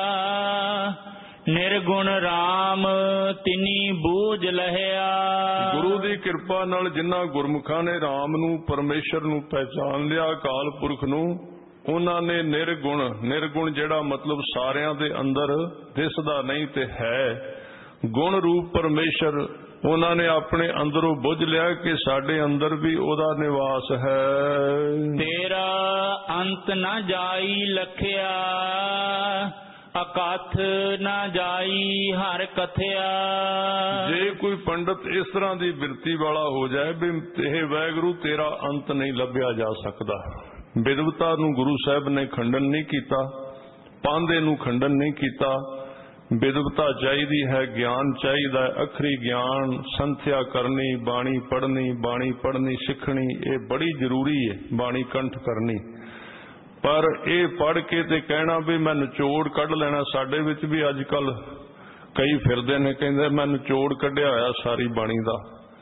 [SPEAKER 1] ਨਿਰਗੁਣ ਰਾਮ ਤਿਨੀ ਬੂਝ ਲਹਿਆ। ਗੁਰੂ
[SPEAKER 2] ਦੀ ਕਿਰਪਾ ਨਾਲ ਜਿਨ੍ਹਾਂ ਗੁਰਮੁਖਾਂ ਨੇ ਰਾਮ ਨੂੰ, ਪਰਮੇਸ਼ਰ ਨੂੰ ਪਹਿਚਾਨ ਲਿਆ, ਅਕਾਲ ਪੁਰਖ ਨੂੰ, ਉਹਨਾਂ ਨੇ ਨਿਰਗੁਣ ਜਿਹੜਾ ਮਤਲਬ ਸਾਰਿਆਂ ਦੇ ਅੰਦਰ ਦਿਸਦਾ ਨਹੀਂ ਤੇ ਹੈ, ਗੁਣ ਰੂਪ ਪਰਮੇਸ਼ਰ ਉਹਨਾਂ ਨੇ ਆਪਣੇ ਅੰਦਰੋਂ ਬੁੱਝ ਲਿਆ ਕਿ ਸਾਡੇ ਅੰਦਰ ਵੀ ਉਹਦਾ ਨਿਵਾਸ ਹੈ।
[SPEAKER 1] ਤੇਰਾ ਅੰਤ ਨਾ ਜਾਈ ਲਖਿਆ, ਅਕਥ ਨਾ ਜਾਈ ਹਰ ਕਥਿਆ।
[SPEAKER 2] ਜੇ ਕੋਈ ਪੰਡਤ ਇਸ ਤਰ੍ਹਾਂ ਦੀ ਬਿਰਤੀ ਵਾਲਾ ਹੋ ਜਾਏ ਵੀ ਇਹ ਵਾਹਿਗੁਰੂ ਤੇਰਾ ਅੰਤ ਨਹੀਂ ਲੱਭਿਆ ਜਾ ਸਕਦਾ। ਬਿਦਵਤਾ ਨੂੰ ਗੁਰੂ ਸਾਹਿਬ ਨੇ ਖੰਡਨ ਨਹੀਂ ਕੀਤਾ, ਪਾਂਦੇ ਨੂੰ ਖੰਡਨ ਨਹੀਂ ਕੀਤਾ। ਬਿਦਵਤਾ ਚਾਹੀਦੀ ਹੈ, ਗਿਆਨ ਚਾਹੀਦਾ ਹੈ, ਅਖਰੀ ਗਿਆਨ, ਸੰਥਿਆ ਕਰਨੀ, ਬਾਣੀ ਪੜ੍ਹਨੀ ਸਿੱਖਣੀ, ਇਹ ਬੜੀ ਜ਼ਰੂਰੀ ਹੈ, ਬਾਣੀ ਕੰਠ ਕਰਨੀ। ਪਰ ਇਹ ਪੜ੍ਹ ਕੇ ਤੇ ਕਹਿਣਾ ਵੀ ਮੈਂ ਨਿਚੋੜ ਕੱਢ ਲੈਣਾ। ਸਾਡੇ ਵਿੱਚ ਵੀ ਅੱਜ ਕੱਲ ਕਈ ਫਿਰਦੇ ਨੇ, ਕਹਿੰਦੇ ਮੈਂ ਨਿਚੋੜ ਕੱਢਿਆ ਹੋਇਆ ਸਾਰੀ ਬਾਣੀ ਦਾ।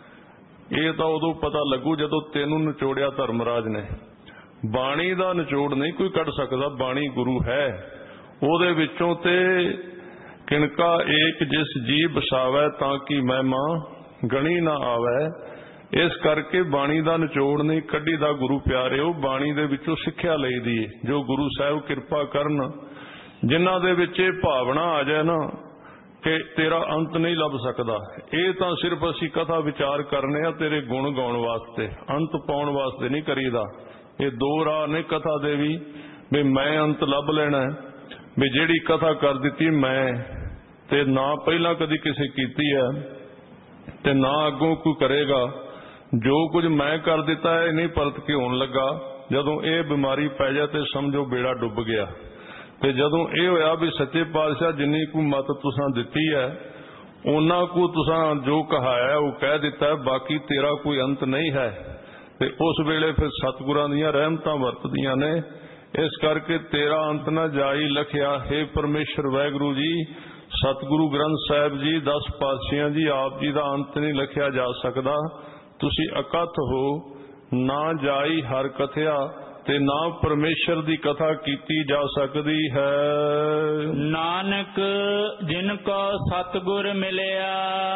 [SPEAKER 2] ਇਹ ਤਾਂ ਉਦੋਂ ਪਤਾ ਲੱਗੂ ਜਦੋਂ ਤੈਨੂੰ ਨਿਚੋੜਿਆ ਧਰਮਰਾਜ ਨੇ। ਬਾਣੀ ਦਾ ਨਿਚੋੜ ਨਹੀਂ ਕੋਈ ਕੱਢ ਸਕਦਾ, ਬਾਣੀ ਗੁਰੂ ਹੈ। ਉਹਦੇ ਵਿੱਚੋਂ ਤੇ ਕਿਣਕਾ ਏਕ ਜਿਸ ਜੀ ਬਸਾਵੈ, ਤਾਂ ਕਿ ਮਹਿਮਾ ਗਣੀ ਨਾ ਆਵੈ। ਇਸ ਕਰਕੇ ਬਾਣੀ ਦਾ ਨਿਚੋੜ ਨਹੀਂ ਕੱਢੀ ਦਾ ਗੁਰੂ ਪਿਆਰਿਓ, ਬਾਣੀ ਦੇ ਵਿੱਚੋਂ ਸਿੱਖਿਆ ਲਈਦੀ ਹੈ। ਜੋ ਗੁਰੂ ਸਾਹਿਬ ਕਿਰਪਾ ਕਰਨ, ਜਿਨ੍ਹਾਂ ਦੇ ਵਿੱਚ ਇਹ ਭਾਵਨਾ ਆ ਜਾਏ ਨਾ ਕਿ ਤੇਰਾ ਅੰਤ ਨਹੀਂ ਲੱਭ ਸਕਦਾ। ਇਹ ਤਾਂ ਸਿਰਫ ਅਸੀਂ ਕਥਾ ਵਿਚਾਰ ਕਰਨੇ ਆ ਤੇਰੇ ਗੁਣ ਗਾਉਣ ਵਾਸਤੇ, ਅੰਤ ਪਾਉਣ ਵਾਸਤੇ ਨਹੀਂ ਕਰੀਦਾ। ਇਹ ਦੋ ਰਾਹ ਨੇ ਕਥਾ ਦੇ ਵੀ ਮੈਂ ਅੰਤ ਲੱਭ ਲੈਣਾ, ਵੀ ਜਿਹੜੀ ਕਥਾ ਕਰ ਦਿੱਤੀ ਮੈਂ, ਤੇ ਨਾ ਪਹਿਲਾਂ ਕਦੀ ਕਿਸੇ ਕੀਤੀ ਹੈ ਤੇ ਨਾ ਅੱਗੋਂ ਕੋਈ ਕਰੇਗਾ। ਜੋ ਕੁਝ ਮੈਂ ਕਰ ਦਿੱਤਾ ਹੈ ਨਹੀਂ ਪਰਤ ਕੇ ਹੋਣ ਲੱਗਾ। ਜਦੋਂ ਇਹ ਬਿਮਾਰੀ ਪੈ ਜਾਏ ਤੇ ਸਮਝੋ ਬੇੜਾ ਡੁੱਬ ਗਿਆ। ਤੇ ਜਦੋਂ ਇਹ ਹੋਇਆ ਵੀ ਸੱਚੇ ਪਾਤਸ਼ਾਹ ਜਿੰਨੀ ਕੁ ਮਤ ਤੁਸਾਂ ਦਿੱਤੀ ਹੈ ਉਹਨਾਂ ਕੁ ਤੁਸਾਂ ਜੋ ਕਹਾਇਆ ਉਹ ਕਹਿ ਦਿੱਤਾ, ਬਾਕੀ ਤੇਰਾ ਕੋਈ ਅੰਤ ਨਹੀਂ ਹੈ। ਤੇ ਉਸ ਵੇਲੇ ਫਿਰ ਸਤਿਗੁਰਾਂ ਦੀਆਂ ਰਹਿਮਤਾਂ ਵਰਤਦੀਆਂ ਨੇ। ਇਸ ਕਰਕੇ ਤੇਰਾ ਅੰਤ ਨਾ ਜਾਈ ਲਖਿਆ। हे ਪਰਮੇਸ਼ਰ ਵਾਹਿਗੁਰੂ ਜੀ, ਸਤਿਗੁਰੂ ਗ੍ਰੰਥ ਸਾਹਿਬ ਜੀ, 10 ਪਾਤਸ਼ਾਹਾਂ ਜੀ, ਆਪ ਜੀ ਦਾ ਅੰਤ ਨਹੀਂ ਲਖਿਆ ਜਾ ਸਕਦਾ। ਤੁਸੀਂ ਅਕਥ ਹੋ, ਨਾ ਜਾਈ ਹਰ ਕਥਿਆ, ਤੇ ਨਾ ਪਰਮੇਸ਼ਰ ਦੀ ਕਥਾ ਕੀਤੀ ਜਾ ਸਕਦੀ ਹੈ।
[SPEAKER 1] ਨਾਨਕ ਜਿਨ ਕੋ ਸਤਿਗੁਰ ਮਿਲਿਆ,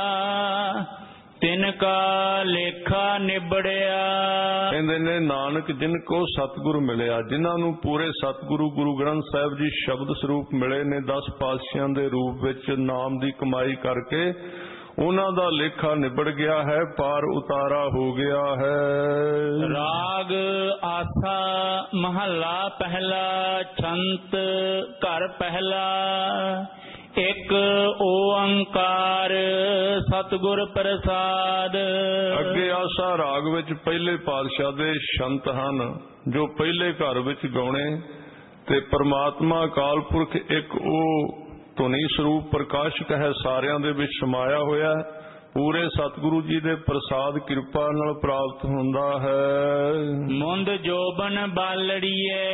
[SPEAKER 1] ਤਿਨ ਕਾ ਲੇਖਾ ਨਿਬੜਿਆ।
[SPEAKER 2] ਕਹਿੰਦੇ ਨੇ ਨਾਨਕ ਜਿਨ ਕੋ ਸਤਿਗੁਰ ਮਿਲਿਆ, ਜਿਨ੍ਹਾਂ ਨੂੰ ਪੂਰੇ ਸਤਿਗੁਰੂ ਗੁਰੂ ਗ੍ਰੰਥ ਸਾਹਿਬ ਜੀ ਸ਼ਬਦ ਸਰੂਪ ਮਿਲੇ ਨੇ 10 ਪਾਤਸ਼ਾਹਾਂ ਦੇ ਰੂਪ ਵਿੱਚ ਨਾਮ ਦੀ ਕਮਾਈ ਕਰਕੇ, ਉਹਨਾਂ ਦਾ ਲੇਖਾ ਨਿਬੜ ਗਿਆ ਹੈ, ਪਾਰ ਉਤਾਰਾ ਹੋ ਗਿਆ ਹੈ।
[SPEAKER 1] ਰਾਗ ਆਸਾ ਮਹੱਲਾ ਪਹਿਲਾ। ਛੰਤ ਘਰ ਪਹਿਲਾ। ਇੱਕ ਓੰਕਾਰ ਸਤਿਗੁਰ ਪ੍ਰਸਾਦ।
[SPEAKER 2] ਅੱਗੇ ਆਸਾ ਰਾਗ ਵਿੱਚ ਪਹਿਲੇ ਪਾਤਸ਼ਾਹ ਦੇ ਛੰਤ ਹਨ ਜੋ ਪਹਿਲੇ ਘਰ ਵਿੱਚ ਗਾਉਣੇ, ਤੇ ਪਰਮਾਤਮਾ ਅਕਾਲ ਪੁਰਖ ਇੱਕ ਉਹ ਧੁਨੀ ਸਰੂਪ ਪ੍ਰਕਾਸ਼ਕ ਹੈ, ਸਾਰਿਆਂ ਦੇ ਵਿੱਚ ਸਮਾਇਆ ਹੋਇਆ, ਪੂਰੇ ਸਤਿਗੁਰੂ ਜੀ ਦੇ ਪ੍ਰਸਾਦ ਕਿਰਪਾ ਨਾਲ ਪ੍ਰਾਪਤ ਹੁੰਦਾ ਹੈ।
[SPEAKER 1] ਮੁੰਦ ਜੋਬਨ ਬਾਲੜੀਏ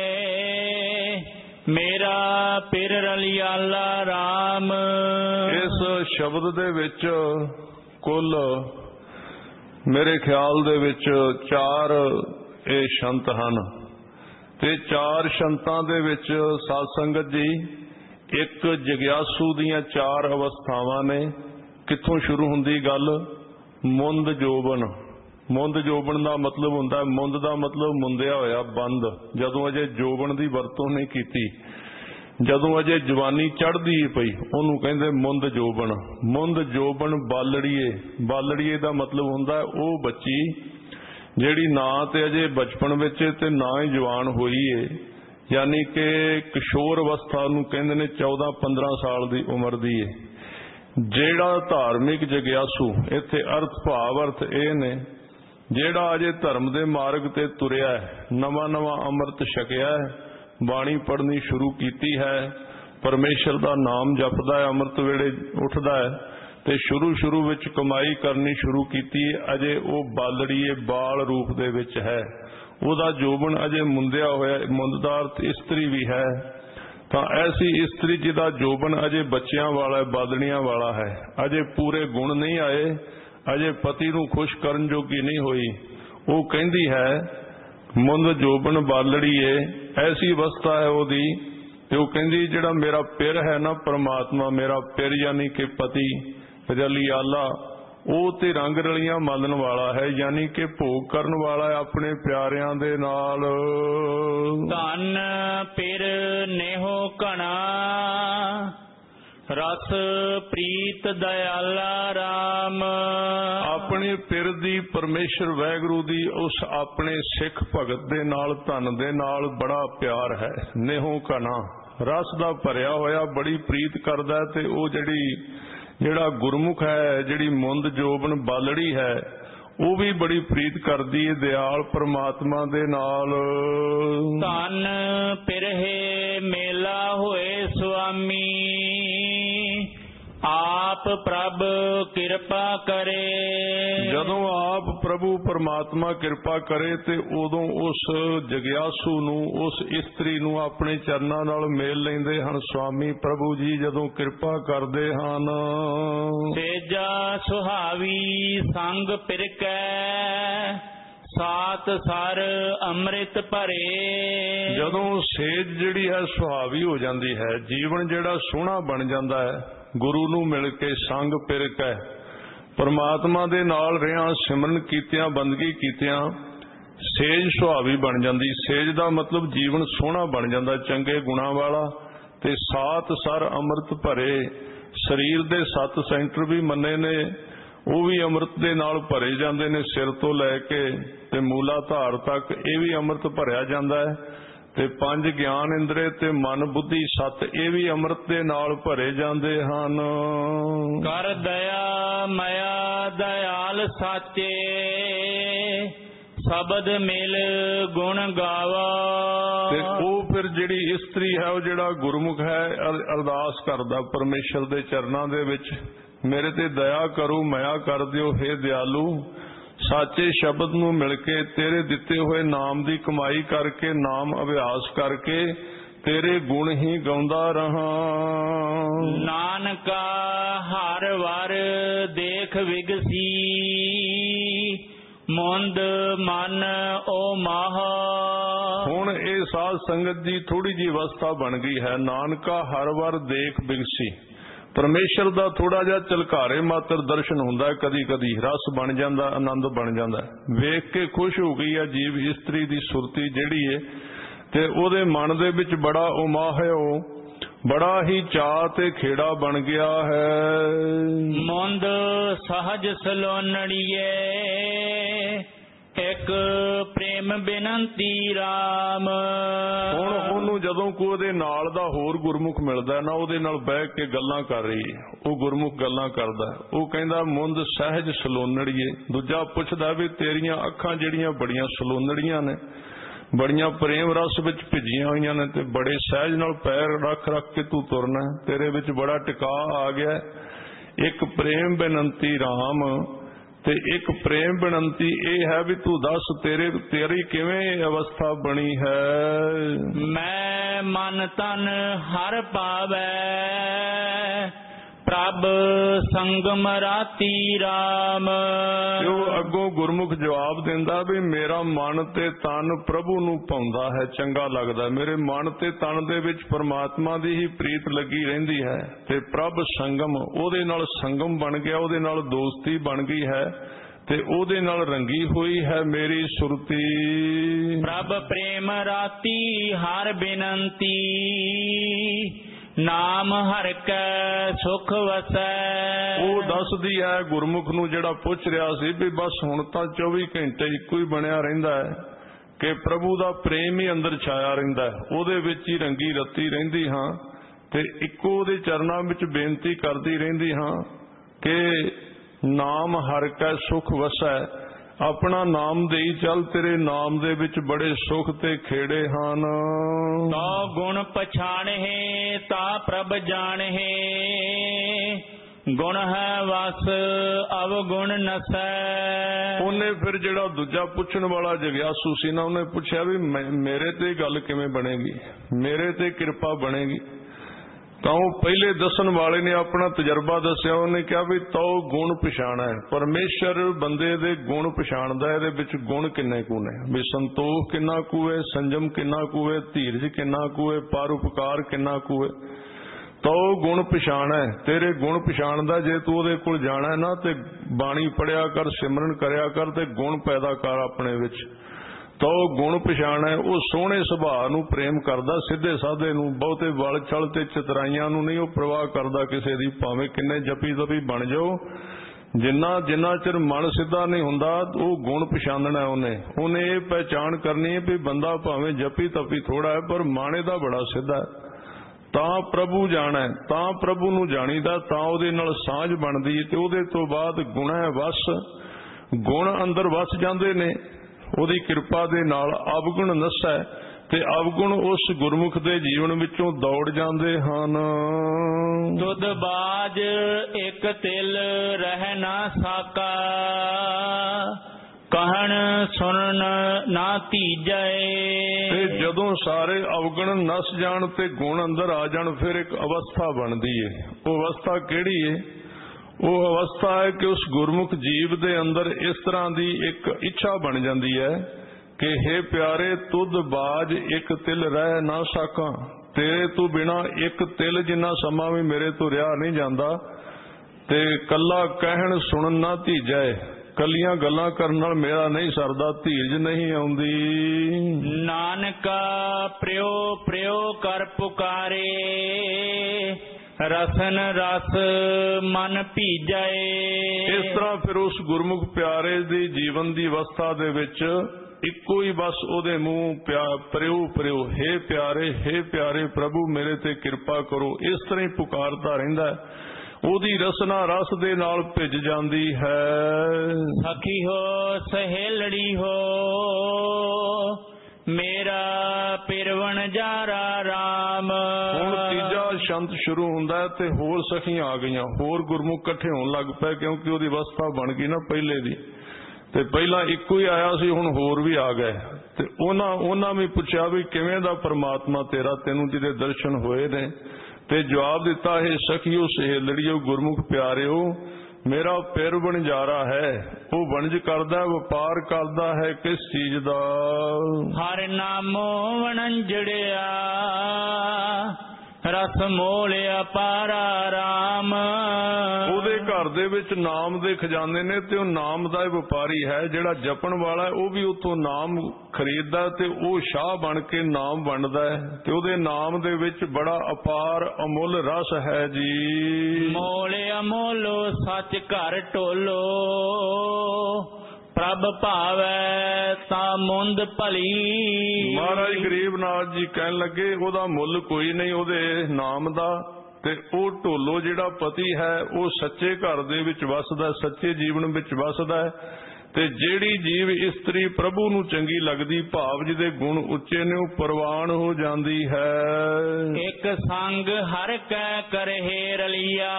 [SPEAKER 1] ਮੇਰਾ ਪਿਰ ਰਲਿਆਲਾ ਰਾਮ।
[SPEAKER 2] ਇਸ ਸ਼ਬਦ ਦੇ ਵਿੱਚ ਕੁੱਲ ਮੇਰੇ ਖਿਆਲ ਦੇ ਵਿੱਚ 4 ਇਹ ਸ਼ੰਤ ਹਨ, ਤੇ 4 ਸ਼ੰਤਾਂ ਦੇ ਵਿੱਚ ਸਾਧ ਸੰਗਤ ਜੀ ਇੱਕ ਜਗਿਆਸੂ ਦੀਆਂ 4 ਅਵਸਥਾਵਾਂ ਨੇ। ਕਿੱਥੋਂ ਸ਼ੁਰੂ ਹੁੰਦੀ ਗੱਲ? ਮੁੰਦ ਜੋਬਨ। ਮੁੰਦ ਜੋਬਨ ਦਾ ਮਤਲਬ ਹੁੰਦਾ, ਮੁੰਦ ਦਾ ਮਤਲਬ ਮੁੰਦਿਆ ਹੋਇਆ, ਬੰਦ, ਜਦੋਂ ਅਜੇ ਜੋਬਨ ਦੀ ਵਰਤੋਂ ਨਹੀਂ ਕੀਤੀ, ਜਦੋਂ ਅਜੇ ਜਵਾਨੀ ਚੜ੍ਹਦੀ ਪਈ, ਉਹਨੂੰ ਕਹਿੰਦੇ ਮੁੰਦ ਜੋਬਨ। ਮੁੰਦ ਜੋਬਨ ਬਾਲੜੀਏ। ਬਾਲੜੀਏ ਦਾ ਮਤਲਬ ਹੁੰਦਾ ਉਹ ਬੱਚੀ ਜਿਹੜੀ ਨਾ ਤੇ ਅਜੇ ਬਚਪਨ ਵਿੱਚ ਤੇ ਨਾ ਹੀ ਜਵਾਨ ਹੋਈ ਏ, ਯਾਨੀ ਕਿ ਕਿਸ਼ੋਰ ਅਵਸਥਾ ਨੂੰ ਕਹਿੰਦੇ ਨੇ, 14-15 ਸਾਲ ਦੀ ਉਮਰ ਦੀ ਏ। ਜਿਹੜਾ ਧਾਰਮਿਕ ਜਗਿਆਸੂ, ਇੱਥੇ ਅਰਥ ਭਾਵ ਅਰਥ ਇਹ ਨੇ, ਜਿਹੜਾ ਅਜੇ ਧਰਮ ਦੇ ਮਾਰਗ ਤੇ ਤੁਰਿਆ ਹੈ, ਨਵਾਂ ਅੰਮ੍ਰਿਤ ਛਕਿਆ ਹੈ, ਬਾਣੀ ਪੜ੍ਹਨੀ ਸ਼ੁਰੂ ਕੀਤੀ ਹੈ, ਪਰਮੇਸ਼ਰ ਦਾ ਨਾਮ ਜਪਦਾ ਹੈ, ਅੰਮ੍ਰਿਤ ਵੇਲੇ ਉੱਠਦਾ ਹੈ, ਤੇ ਸ਼ੁਰੂ ਵਿੱਚ ਕਮਾਈ ਕਰਨੀ ਸ਼ੁਰੂ ਕੀਤੀ, ਅਜੇ ਉਹ ਬਾਲੜੀਏ, ਬਾਲ ਰੂਪ ਦੇ ਵਿੱਚ ਹੈ, ਉਹਦਾ ਜੋਬਨ ਅਜੇ ਮੁੰਦਿਆ ਹੋਇਆ। ਮੁੰਦ ਦਾ ਅਰਥ ਇਸਤਰੀ ਵੀ ਹੈ, ਤਾਂ ਐਸੀ ਇਸਤਰੀ ਜਿਹਦਾ ਜੋਬਨ ਅਜੇ ਬੱਚਿਆਂ ਵਾਲਾ, ਬਾਲੜੀਆਂ ਵਾਲਾ ਹੈ, ਅਜੇ ਪੂਰੇ ਗੁਣ ਨਹੀਂ ਆਏ, ਅਜੇ ਪਤੀ ਨੂੰ ਖੁਸ਼ ਕਰਨ ਜੋਗੀ ਨਹੀਂ ਹੋਈ, ਉਹ ਕਹਿੰਦੀ ਹੈ ਮੁੰਦ ਜੋਬਨ ਬਾਲੜੀਏ, ਐਸੀ ਅਵਸਥਾ ਹੈ ਉਹਦੀ, ਤੇ ਉਹ ਕਹਿੰਦੀ ਜਿਹੜਾ ਮੇਰਾ ਪਿਰ ਹੈ ਨਾ ਪਰਮਾਤਮਾ, ਮੇਰਾ ਪਿਰ ਯਾਨੀ ਕਿ ਪਤੀ ਰਲਿਆਲਾ, ਉਹ ਤੇ ਰੰਗ ਰਲੀਆਂ ਮਲਣ ਵਾਲਾ ਹੈ, ਯਾਨੀ ਕਿ ਭੋਗ ਕਰਨ ਵਾਲਾ ਹੈ ਆਪਣੇ ਪਿਆਰਿਆਂ ਦੇ ਨਾਲ।
[SPEAKER 1] ਧਨ ਪਿਰ ਨੇਹੋ ਘਣਾ ਰਸ ਪ੍ਰੀਤ ਦਇਆਲਾ ਰਾਮ।
[SPEAKER 2] ਆਪਣੀ ਪਿਰ ਦੀ, ਪਰਮੇਸ਼ਰ ਵਾਹਿਗੁਰੂ ਦੀ, ਉਸ ਆਪਣੇ ਸਿੱਖ ਭਗਤ ਦੇ ਨਾਲ, ਧਨ ਦੇ ਨਾਲ ਬੜਾ ਪਿਆਰ ਹੈ। ਨੇਹੋ ਘਣਾ, ਰਸ ਦਾ ਭਰਿਆ ਹੋਇਆ, ਬੜੀ ਪ੍ਰੀਤ ਕਰਦਾ, ਤੇ ਉਹ ਜਿਹੜਾ ਗੁਰਮੁਖ ਹੈ, ਜਿਹੜੀ ਮੁੰਦ ਜੋਬਨ ਬਾਲੜੀ ਹੈ, ਉਹ ਵੀ ਬੜੀ ਪ੍ਰੀਤ ਕਰਦੀ ਹੈ ਦਿਆਲ ਪਰਮਾਤਮਾ ਦੇ ਨਾਲ।
[SPEAKER 1] ਧਨ ਪਿਰਹੇ ਮੇਲਾ ਹੋਏ ਸੁਆਮੀ ਆਪ ਪ੍ਰਭ ਕਿਰਪਾ ਕਰੇ।
[SPEAKER 2] ਜਦੋਂ ਆਪ ਪ੍ਰਭੂ ਪਰਮਾਤਮਾ ਕਿਰਪਾ ਕਰੇ ਤੇ ਉਦੋਂ ਉਸ ਜਗਿਆਸੂ ਨੂੰ, ਉਸ ਇਸਤਰੀ ਨੂੰ ਆਪਣੇ ਚਰਨਾਂ ਨਾਲ ਮੇਲ ਲੈਂਦੇ ਹਨ ਸੁਆਮੀ ਪ੍ਰਭੂ ਜੀ, ਜਦੋਂ ਕਿਰਪਾ ਕਰਦੇ ਹਨ।
[SPEAKER 1] ਤੇਜਾ ਸੁਹਾਵੀ ਸੰਗ ਪਿਰਕੈ ਸਾਤ ਸਰ ਅੰਮ੍ਰਿਤ ਭਰੇ।
[SPEAKER 2] ਜਦੋਂ ਸੇਜ ਜਿਹੜੀ ਹੈ ਸੁਹਾਵੀ ਹੋ ਜਾਂਦੀ ਹੈ, ਜੀਵਨ ਜਿਹੜਾ ਸੋਹਣਾ ਬਣ ਜਾਂਦਾ ਹੈ, ਗੁਰੂ ਨੂੰ ਮਿਲ ਕੇ ਸੰਗ ਪਿਰਕੈ, ਪਰਮਾਤਮਾ ਦੇ ਨਾਲ ਰਿਹਾ, ਸਿਮਰਨ ਕੀਤਿਆਂ, ਬੰਦਗੀ ਕੀਤਿਆਂ, ਸੇਜ ਸੁਹਾਵੀ ਬਣ ਜਾਂਦੀ। ਸੇਜ ਦਾ ਮਤਲਬ ਜੀਵਨ ਸੋਹਣਾ ਬਣ ਜਾਂਦਾ, ਚੰਗੇ ਗੁਣਾਂ ਵਾਲਾ। ਤੇ ਸਾਤ ਸਰ ਅੰਮ੍ਰਿਤ ਭਰੇ, ਸਰੀਰ ਦੇ 7 ਸੈਂਟਰ ਵੀ ਮੰਨੇ ਨੇ, ਉਹ ਵੀ ਅੰਮ੍ਰਿਤ ਦੇ ਨਾਲ ਭਰੇ ਜਾਂਦੇ ਨੇ, ਸਿਰ ਤੋਂ ਲੈ ਕੇ ਤੇ ਮੂਲਾ ਧਾਰ ਤੱਕ ਇਹ ਵੀ ਅੰਮ੍ਰਿਤ ਭਰਿਆ ਜਾਂਦਾ ਹੈ। ਤੇ 5 ਗਿਆਨ ਇੰਦਰੇ ਤੇ ਮਨ ਬੁੱਧੀ 7 ਇਹ ਵੀ ਅੰਮ੍ਰਿਤ ਦੇ ਨਾਲ ਭਰੇ ਜਾਂਦੇ ਹਨ।
[SPEAKER 1] ਕਰ ਦਇਆ ਮਇਆ ਦਇਆਲ ਸਾਚੇ ਸ਼ਬਦ ਮਿਲ ਗੁਣ ਗਾਵਾ।
[SPEAKER 2] ਤੇ ਉਹ ਫਿਰ ਜਿਹੜੀ ਇਸਤਰੀ ਹੈ, ਉਹ ਜਿਹੜਾ ਗੁਰਮੁਖ ਹੈ, ਅਰਦਾਸ ਕਰਦਾ ਪਰਮੇਸ਼ਰ ਦੇ ਚਰਨਾਂ ਦੇ ਵਿੱਚ, ਮੇਰੇ ਤੇ ਦਇਆ ਕਰੋ, ਮਇਆ ਕਰ ਦਿਓ ਹੇ ਦਿਆਲੂ, ਸਾਚੇ ਸ਼ਬਦ ਨੂੰ ਮਿਲ ਕੇ, ਤੇਰੇ ਦਿੱਤੇ ਹੋਏ ਨਾਮ ਦੀ ਕਮਾਈ ਕਰਕੇ, ਨਾਮ ਅਭਿਆਸ ਕਰਕੇ, ਤੇਰੇ ਗੁਣ ਹੀ ਗਾਉਂਦਾ ਰਹਾ।
[SPEAKER 1] ਨਾਨਕਾ ਹਰ ਵਾਰ ਦੇਖ ਵਿਗਸੀ ਮੁੰਦ ਮਨ ਓ ਮਾਹ।
[SPEAKER 2] ਹੁਣ ਇਹ ਸਾਧ ਸੰਗਤ ਦੀ ਥੋੜੀ ਜਿਹੀ ਅਵਸਥਾ ਬਣ ਗਈ ਹੈ। ਨਾਨਕਾ ਹਰ ਵਾਰ ਦੇਖ ਵਿਗਸੀ, ਪਰਮੇਸ਼ਰ ਦਾ ਥੋੜਾ ਜਿਹਾ ਝਲਕਾਰੇ ਮਾਤਰ ਦਰਸ਼ਨ ਹੁੰਦਾ, ਕਦੀ ਕਦੀ ਰਸ ਬਣ ਜਾਂਦਾ, ਆਨੰਦ ਬਣ ਜਾਂਦਾ, ਵੇਖ ਕੇ ਖੁਸ਼ ਹੋ ਗਈ ਹੈ ਜੀਵ ਇਸਤਰੀ ਦੀ ਸੁਰਤੀ ਜਿਹੜੀ ਹੈ, ਤੇ ਉਹਦੇ ਮਨ ਦੇ ਵਿੱਚ ਬੜਾ ਉਮਾਹ ਹੈ, ਬੜਾ ਹੀ ਚਾਅ ਤੇ ਖੇੜਾ ਬਣ ਗਿਆ ਹੈ।
[SPEAKER 1] ਮੁੰਦ ਸਹਜ ਸਲੋਨੜੀਏ ਇੱਕ ਪ੍ਰੇਮ ਬੇਨੰਤੀ RAM।
[SPEAKER 2] ਹੁਣ ਉਹਨੂੰ ਜਦੋਂ ਕੋਈ ਉਹਦੇ ਨਾਲ ਦਾ ਹੋਰ ਗੁਰਮੁਖ ਮਿਲਦਾ ਨਾ, ਉਹਦੇ ਨਾਲ ਬਹਿ ਕੇ ਗੱਲਾਂ ਕਰ ਰਹੀ ਹੈ, ਉਹ ਗੁਰਮੁਖ ਗੱਲਾਂ ਕਰਦਾ, ਉਹ ਕਹਿੰਦਾ ਮੁੰਦ ਸਹਿਜ ਸਲੋਨੜੀਏ। ਦੂਜਾ ਪੁੱਛਦਾ ਵੀ ਤੇਰੀਆਂ ਅੱਖਾਂ ਜਿਹੜੀਆਂ ਬੜੀਆਂ ਸਲੋਨੜੀਆਂ ਨੇ, ਬੜੀਆਂ ਪ੍ਰੇਮ ਰਸ ਵਿੱਚ ਭਿੱਜੀਆਂ ਹੋਈਆਂ ਨੇ, ਤੇ ਬੜੇ ਸਹਿਜ ਨਾਲ ਪੈਰ ਰੱਖ ਰੱਖ ਕੇ ਤੂੰ ਤੁਰਨਾ, ਤੇਰੇ ਵਿੱਚ ਬੜਾ ਟਿਕਾਅ ਆ ਗਿਆ। ਇੱਕ ਪ੍ਰੇਮ ਬੇਨੰਤੀ RAM ਤੇ ਇੱਕ ਪ੍ਰੇਮ ਬੇਨੰਤੀ ਇਹ ਹੈ ਵੀ ਤੂੰ ਦੱਸ ਤੇਰੀ ਕਿਵੇਂ ਅਵਸਥਾ ਬਣੀ ਹੈ।
[SPEAKER 1] ਮੈਂ ਮਨ ਤਨ ਹਰ ਪਾਵੈ ਪ੍ਰਭ ਸੰਗਮ ਰਾਤੀ RAM।
[SPEAKER 2] ਉਹ ਅੱਗੋਂ ਗੁਰਮੁਖ ਜਵਾਬ ਦਿੰਦਾ ਵੀ ਮੇਰਾ ਮਨ ਤੇ ਤਨ ਪ੍ਰਭੂ ਨੂੰ ਭਾਉਂਦਾ ਹੈ, ਚੰਗਾ ਲੱਗਦਾ, ਮੇਰੇ ਮਨ ਤੇ ਤਨ ਦੇ ਵਿੱਚ ਪਰਮਾਤਮਾ ਦੀ ਹੀ ਪ੍ਰੀਤ ਲੱਗੀ ਰਹਿੰਦੀ ਹੈ, ਤੇ ਪ੍ਰਭ ਸੰਗਮ ਉਹਦੇ ਨਾਲ ਸੰਗਮ ਬਣ ਗਿਆ, ਉਹਦੇ ਨਾਲ ਦੋਸਤੀ ਬਣ ਗਈ ਹੈ, ਤੇ ਉਹਦੇ ਨਾਲ ਰੰਗੀ ਹੋਈ ਹੈ ਮੇਰੀ ਸੁਰਤੀ।
[SPEAKER 1] ਪ੍ਰਭ ਪ੍ਰੇਮ ਰਾਤੀ ਹਰ ਬੇਨੰਤੀ ਨਾਮ ਹਰਿ ਕੈ ਸੁਖ ਵਸੈ।
[SPEAKER 2] ਉਹ ਦੱਸਦੀ ਹੈ ਗੁਰਮੁਖ ਨੂੰ ਜਿਹੜਾ ਪੁੱਛ ਰਿਹਾ ਸੀ ਵੀ ਬਸ ਹੁਣ ਤਾਂ 24 ਘੰਟੇ ਇੱਕੋ ਹੀ ਬਣਿਆ ਰਹਿੰਦਾ ਹੈ ਕਿ ਪ੍ਰਭੂ ਦਾ ਪ੍ਰੇਮ ਹੀ ਅੰਦਰ ਛਾਇਆ ਰਹਿੰਦਾ ਹੈ, ਉਹਦੇ ਵਿੱਚ ਹੀ ਰੰਗੀ ਰੱਤੀ ਰਹਿੰਦੀ ਹਾਂ, ਤੇ ਇੱਕੋ ਉਹਦੇ ਚਰਨਾਂ ਵਿੱਚ ਬੇਨਤੀ ਕਰਦੀ ਰਹਿੰਦੀ ਹਾਂ ਕਿ ਨਾਮ ਹਰਿ ਕੈ ਸੁਖ ਵਸੈ। ਆਪਣਾ ਨਾਮ ਦੇਈ ਚੱਲ, ਤੇਰੇ ਨਾਮ ਦੇ ਵਿੱਚ ਬੜੇ ਸੁਖ ਤੇ ਖੇੜੇ ਹਨ।
[SPEAKER 1] ਤੋ ਗੁਣ ਪਛਾਣਹਿ ਤਾ ਪ੍ਰਭ ਜਾਣਹਿ ਗੁਣ ਹੈ ਵਸ ਅਵਗੁਣ ਨਸੈ।
[SPEAKER 2] ਉਹਨੇ ਫਿਰ ਜਿਹੜਾ ਦੂਜਾ ਪੁੱਛਣ ਵਾਲਾ ਜਗਿਆਸੂ ਸੀ ਨਾ, ਉਹਨੇ ਪੁੱਛਿਆ ਵੀ ਮੇਰੇ ਤੇ ਗੱਲ ਕਿਵੇਂ ਬਣੇਗੀ, ਮੇਰੇ ਤੇ ਕਿਰਪਾ ਬਣੇਗੀ। ਤਾਂ ਉਹ ਪਹਿਲੇ ਦੱਸਣ ਵਾਲੇ ਨੇ ਆਪਣਾ ਤਜਰਬਾ ਦੱਸਿਆ, ਉਹਨੇ ਕਿਹਾ ਵੀ ਤੋ ਗੁਣ ਪਛਾਣਾ ਹੈ, ਪਰਮੇਸ਼ਰ ਬੰਦੇ ਦੇ ਗੁਣ ਪਛਾਣਦਾ, ਇਹਦੇ ਵਿੱਚ ਗੁਣ ਕਿੰਨੇ ਕੁ ਨੇ, ਵੀ ਸੰਤੋਖ ਕਿੰਨਾ ਕੁ ਹੈ, ਸੰਜਮ ਕਿੰਨਾ ਕੁ ਹੈ, ਧੀਰਜ ਕਿੰਨਾ ਕੁ ਹੈ, ਪਰਉਪਕਾਰ ਕਿੰਨਾ ਕੁ ਹੈ। ਤੋ ਗੁਣ ਪਛਾਣਾ ਹੈ, ਤੇਰੇ ਗੁਣ ਪਛਾਣਦਾ, ਜੇ ਤੂੰ ਉਹਦੇ ਕੋਲ ਜਾਣਾ ਨਾ ਤੇ ਬਾਣੀ ਪੜਿਆ ਕਰ, ਸਿਮਰਨ ਕਰਿਆ ਕਰ, ਤੇ ਗੁਣ ਪੈਦਾ ਕਰ ਆਪਣੇ ਵਿੱਚ। ਤੋ ਗੁਣ ਪਛਾਣ ਹੈ, ਉਹ ਸੋਹਣੇ ਸੁਭਾਅ ਨੂੰ ਪ੍ਰੇਮ ਕਰਦਾ, ਸਿੱਧੇ ਸਾਧੇ ਨੂੰ, ਬਹੁਤੇ ਵਲ ਛਲ ਤੇ ਚਤਰਾਈਆਂ ਨੂੰ ਨਹੀਂ ਉਹ ਪ੍ਰਵਾਹ ਕਰਦਾ ਕਿਸੇ ਦੀ, ਭਾਵੇਂ ਕਿੰਨੇ ਜਪੀ ਤਪੀ ਬਣ ਜਾਓ, ਜਿੰਨਾ ਚਿਰ ਮਨ ਸਿੱਧਾ ਨਹੀਂ ਹੁੰਦਾ ਉਹ ਗੁਣ ਪਛਾਣਨਾ ਉਹਨੇ ਇਹ ਪਹਿਚਾਣ ਕਰਨੀ ਹੈ ਵੀ ਬੰਦਾ ਭਾਵੇਂ ਜਪੀ ਤਪੀ ਥੋੜਾ ਹੈ ਪਰ ਮਨ ਦਾ ਬੜਾ ਸਿੱਧਾ ਹੈ। ਤਾਂ ਪ੍ਰਭੂ ਜਾਣਾ, ਤਾਂ ਪ੍ਰਭੂ ਨੂੰ ਜਾਣੀਦਾ, ਤਾਂ ਉਹਦੇ ਨਾਲ ਸਾਂਝ ਬਣਦੀ ਹੈ, ਤੇ ਉਹਦੇ ਤੋਂ ਬਾਅਦ ਗੁਣ ਹੈ ਵਸ, ਗੁਣ ਅੰਦਰ ਵਸ ਜਾਂਦੇ ਨੇ ਉਹਦੀ ਕਿਰਪਾ ਦੇ ਨਾਲ। ਅਵਗੁਣ ਨਸੈ, ਤੇ ਅਵਗੁਣ ਉਸ ਗੁਰਮੁਖ ਦੇ ਜੀਵਨ ਵਿੱਚੋਂ ਦੌੜ ਜਾਂਦੇ ਹਨ।
[SPEAKER 1] ਤੁਧ ਬਾਜ ਇੱਕ ਤਿਲ ਰਹਿ ਨਾ ਸਾਕਾ ਕਹਿਣ ਸੁਣਨ ਨਾ ਧੀਜੈ।
[SPEAKER 2] ਤੇ ਜਦੋਂ ਸਾਰੇ ਅਵਗੁਣ ਨਸ ਜਾਣ ਤੇ ਗੁਣ ਅੰਦਰ ਆ ਜਾਣ, ਫਿਰ ਇੱਕ ਅਵਸਥਾ ਬਣਦੀ ਏ। ਉਹ ਅਵਸਥਾ ਕਿਹੜੀ ਏ? ਉਹ ਅਵਸਥਾ ਹੈ ਕਿ ਉਸ ਗੁਰਮੁਖ ਜੀਵ ਦੇ ਅੰਦਰ ਇਸ ਤਰ੍ਹਾਂ ਦੀ ਇੱਕ ਇੱਛਾ ਬਣ ਜਾਂਦੀ ਹੈ ਕਿ ਹੇ ਪਿਆਰੇ ਤੁਧ ਬਾਜ ਇੱਕ ਤਿਲ ਰਹਿ ਨਾ ਸਾਕਾਂ, ਤੇਰੇ ਤੋਂ ਬਿਨਾ ਇੱਕ ਤਿਲ ਜਿੰਨਾ ਸਮਾਂ ਵੀ ਮੇਰੇ ਤੋਂ ਰਿਹਾ ਨਹੀਂ ਜਾਂਦਾ, ਤੇ ਕੱਲਾ ਕਹਿਣ ਸੁਣਨ ਨਾ ਧੀਜੈ, ਕੱਲੀਆਂ ਗੱਲਾਂ ਕਰਨ ਨਾਲ ਮੇਰਾ ਨਹੀਂ ਸਰਦਾ, ਧੀਰਜ ਨਹੀਂ ਆਉਂਦੀ।
[SPEAKER 1] ਨਾਨਕਾ ਪ੍ਰਿਓ ਪ੍ਰਿਓ ਕਰ ਪੁਕਾਰੇ ਰਸਨ ਰਸ ਮਨ ਭੀਜੈ।
[SPEAKER 2] ਇਸ ਤਰ੍ਹਾਂ ਫਿਰ ਉਸ ਗੁਰਮੁਖ ਪਿਆਰੇ ਦੀ ਜੀਵਨ ਦੀ ਅਵਸਥਾ ਦੇ ਵਿੱਚ ਇੱਕੋ ਹੀ ਬਸ ਉਹਦੇ ਮੂੰਹ ਪ੍ਰਿਓ ਪ੍ਰਿਓ, ਹੇ ਪਿਆਰੇ ਪ੍ਰਭੂ ਮੇਰੇ ਤੇ ਕਿਰਪਾ ਕਰੋ, ਇਸ ਤਰ੍ਹਾਂ ਹੀ ਪੁਕਾਰਦਾ ਰਹਿੰਦਾ। ਉਹਦੀ ਰਸਨਾ ਰਸ ਦੇ ਨਾਲ ਭਿੱਜ ਜਾਂਦੀ ਹੈ।
[SPEAKER 1] ਸਖੀ ਹੋ ਸਹੇਲੜੀ ਹੋ ਮੇਰਾ ਪਿਰਵਣ ਜਾਰਾ RAM।
[SPEAKER 2] ਹੁਣ ਤੀਜਾ ਸ਼ੰਤ ਸ਼ੁਰੂ ਹੁੰਦਾ ਤੇ ਹੋਰ ਸਖੀਆਂ ਆ ਗਈਆਂ, ਹੋਰ ਗੁਰਮੁਖ ਇਕੱਠੇ ਹੋਣ ਲੱਗ ਪਏ, ਕਿਉਂਕਿ ਉਹਦੀ ਅਵਸਥਾ ਬਣ ਗਈ ਨਾ ਪਹਿਲੇ ਦੀ, ਤੇ ਪਹਿਲਾਂ ਇੱਕੋ ਹੀ ਆਇਆ ਸੀ, ਹੁਣ ਹੋਰ ਵੀ ਆ ਗਏ। ਤੇ ਉਹਨਾਂ ਵੀ ਪੁੱਛਿਆ ਵੀ ਕਿਵੇਂ ਦਾ ਪਰਮਾਤਮਾ ਤੇਰਾ, ਤੈਨੂੰ ਜਿਹਦੇ ਦਰਸ਼ਨ ਹੋਏ ਨੇ? ਤੇ ਜਵਾਬ ਦਿੱਤਾ, ਹੈ ਸਖੀਓ ਸਹੇਲੜੀਓ ਗੁਰਮੁਖ ਪਿਆਰਿਓ, ਮੇਰਾ ਪਿਰ ਵਣਜਾਰਾ ਹੈ, ਉਹ ਵਣਜ ਕਰਦਾ, ਵਪਾਰ ਕਰਦਾ ਹੈ ਕਿਸ ਚੀਜ਼ ਦਾ? ਹਰ
[SPEAKER 1] ਨਾਮੋ ਵਣੰਜੜਿਆ ਰਸ ਮੋਲ ਅਪਾਰਾ ਰਾਮ।
[SPEAKER 2] ਉਹਦੇ ਘਰ ਦੇ ਵਿੱਚ ਨਾਮ ਦੇ ਖਜ਼ਾਨੇ ਨੇ ਤੇ ਉਹ ਨਾਮ ਦਾ ਹੀ ਵਪਾਰੀ ਹੈ। ਜਿਹੜਾ ਜਪਣ ਵਾਲਾ ਉਹ ਵੀ ਉੱਥੋਂ ਨਾਮ ਖਰੀਦਦਾ ਤੇ ਉਹ ਸ਼ਾਹ ਬਣ ਕੇ ਨਾਮ ਵੰਡਦਾ ਹੈ ਤੇ ਉਹਦੇ ਨਾਮ ਦੇ ਵਿੱਚ ਬੜਾ ਅਪਾਰ ਅਮੁੱਲ ਰਸ ਹੈ ਜੀ।
[SPEAKER 1] ਮੋਲ ਅਮੋਲੋ ਸੱਚ ਘਰ ਢੋਲੋ, ਪ੍ਰਭ ਭਾਵੈ ਤਾ ਮੁੰਦ ਭਲੀ।
[SPEAKER 2] ਮਹਾਰਾਜ ਗਰੀਬ ਨਾਥ ਜੀ ਕਹਿਣ ਲੱਗੇ ਉਹਦਾ ਮੁੱਲ ਕੋਈ ਨਹੀਂ ਉਹਦੇ ਨਾਮ ਦਾ, ਤੇ ਉਹ ਢੋਲੋ ਜਿਹੜਾ ਪਤੀ ਹੈ ਉਹ ਸੱਚੇ ਘਰ ਦੇ ਵਿੱਚ ਵਸਦਾ, ਸੱਚੇ ਜੀਵਨ ਵਿੱਚ ਵਸਦਾ ਹੈ। ਤੇ ਜਿਹੜੀ ਜੀਵ ਇਸਤਰੀ ਪ੍ਰਭੂ ਨੂੰ ਚੰਗੀ ਲੱਗਦੀ, ਭਾਵ ਜਿਹਦੇ ਗੁਣ ਉੱਚੇ ਨੇ, ਉਹ ਪ੍ਰਵਾਨ ਹੋ ਜਾਂਦੀ ਹੈ।
[SPEAKER 1] ਇੱਕ ਸੰਗ ਹਰ ਕੈ ਕਰਹਿ ਰਲਿਆ,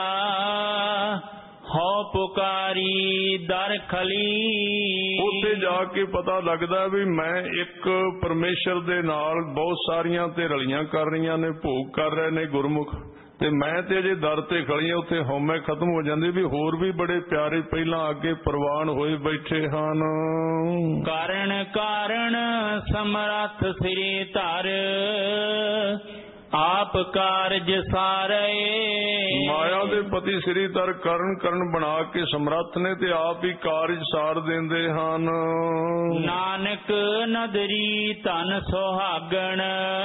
[SPEAKER 1] ਹਉ ਪੁਕਾਰੀ ਦਰ ਖਲੀ।
[SPEAKER 2] ਉੱਥੇ ਜਾ ਕੇ ਪਤਾ ਲੱਗਦਾ ਵੀ ਮੈਂ ਇੱਕ ਪਰਮੇਸ਼ਰ ਦੇ ਨਾਲ ਬਹੁਤ ਸਾਰੀਆਂ ਤੇ ਰਲੀਆਂ ਕਰ ਰਹੀਆਂ ਨੇ, ਭੋਗ ਕਰ ਰਹੇ ਨੇ ਗੁਰਮੁਖ, ਤੇ ਮੈਂ ਤੇ ਅਜੇ ਦਰ ਤੇ ਖੜੀਆਂ। ਉੱਥੇ ਹਉਮੈ ਖਤਮ ਹੋ ਜਾਂਦੀ ਵੀ ਹੋਰ ਵੀ ਬੜੇ ਪਿਆਰੇ ਪਹਿਲਾਂ ਅੱਗੇ ਪ੍ਰਵਾਨ ਹੋਏ ਬੈਠੇ ਹਨ।
[SPEAKER 1] ਕਾਰਨ ਕਾਰਨ ਸਮਰੱਥ ਸ੍ਰੀ ਧਰ, ਆਪ ਕਾਰਜ ਸਾਰੇ।
[SPEAKER 2] ਮਾਇਆ ਦੇ ਪਤੀ ਸ੍ਰੀ ਧਰ ਕਰਨ ਬਣਾ ਕੇ ਸਮਰੱਥ ਨੇ ਤੇ ਆਪ ਹੀ ਕਾਰਜ ਸਾਰ ਦਿੰਦੇ ਹਨ।
[SPEAKER 1] ਨਾਨਕ ਨਦਰੀ ਧਨ ਸੁਹਾਗਣ,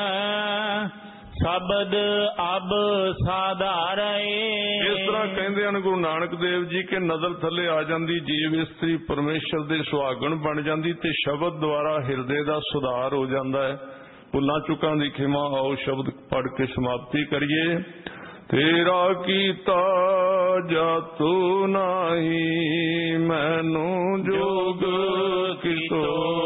[SPEAKER 1] ਸ਼ਬਦ ਅਬ ਸਾਧਾਰੇ।
[SPEAKER 2] ਇਸ ਤਰ੍ਹਾਂ ਕਹਿੰਦੇ ਹਨ ਗੁਰੂ ਨਾਨਕ ਦੇਵ ਜੀ ਕਿ ਨਜ਼ਰ ਥੱਲੇ ਆ ਜਾਂਦੀ ਜੀਵ ਇਸਤਰੀ ਪਰਮੇਸ਼ਰ ਦੇ ਸੁਹਾਗਣ ਬਣ ਜਾਂਦੀ ਤੇ ਸ਼ਬਦ ਦੁਆਰਾ ਹਿਰਦੇ ਦਾ ਸੁਧਾਰ ਹੋ ਜਾਂਦਾ ਹੈ। ਭੁੱਲਾਂ ਚੁੱਕਾਂ ਦੀ ਖਿਮਾ। ਆਓ ਸ਼ਬਦ ਪੜ੍ਹ ਕੇ ਸਮਾਪਤੀ ਕਰੀਏ। ਤੇਰਾ ਕੀਤਾ ਜਾਤੂ ਨਾਹੀ, ਮੈਨੂੰ ਜੋਗ ਕੀਤੋ,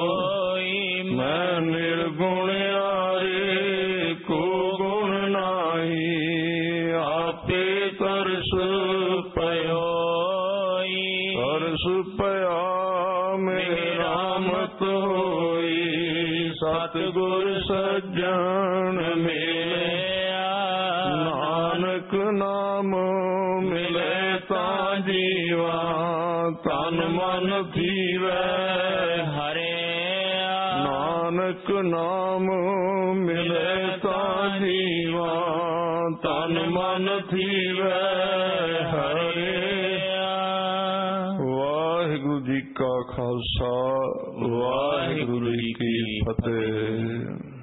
[SPEAKER 2] ਮੈਂ ਨਿਰਗੁਣ ਆਰੇ ਕੋ ਗੁਣ ਨਾਹੀ, ਆਪੇ ਤਰਸ ਪਇਓ, ਤਰਸ ਪਿਆ ਮੇਰੇ ਰਾਮਤ ਹੋਈ, ਸਤਿਗੁਰ ਸੱਜਣ ਮਿਲਿਆ, ਨਾਨਕ ਨਾਮ ਮਿਲੇ ਤਾਂ ਜੀਵਾ, ਤਨ ਮਨ ਥੀਵੈ
[SPEAKER 1] ਹਰਿਆ।
[SPEAKER 2] ਨਾਨਕ ਨਾਮ ਮਿਲੇ ਤਾਂ ਜੀਵਾ, ਤਨ ਮਨ ਥੀਵੈ ਹਰਿਆ। ਵਾਹਿਗੁਰੂ ਜੀ ਕਾ ਖਾਲਸਾ, ਵਾਹਿਗੁਰੂ ਜੀ ਕੀ ਫਤਿਹ।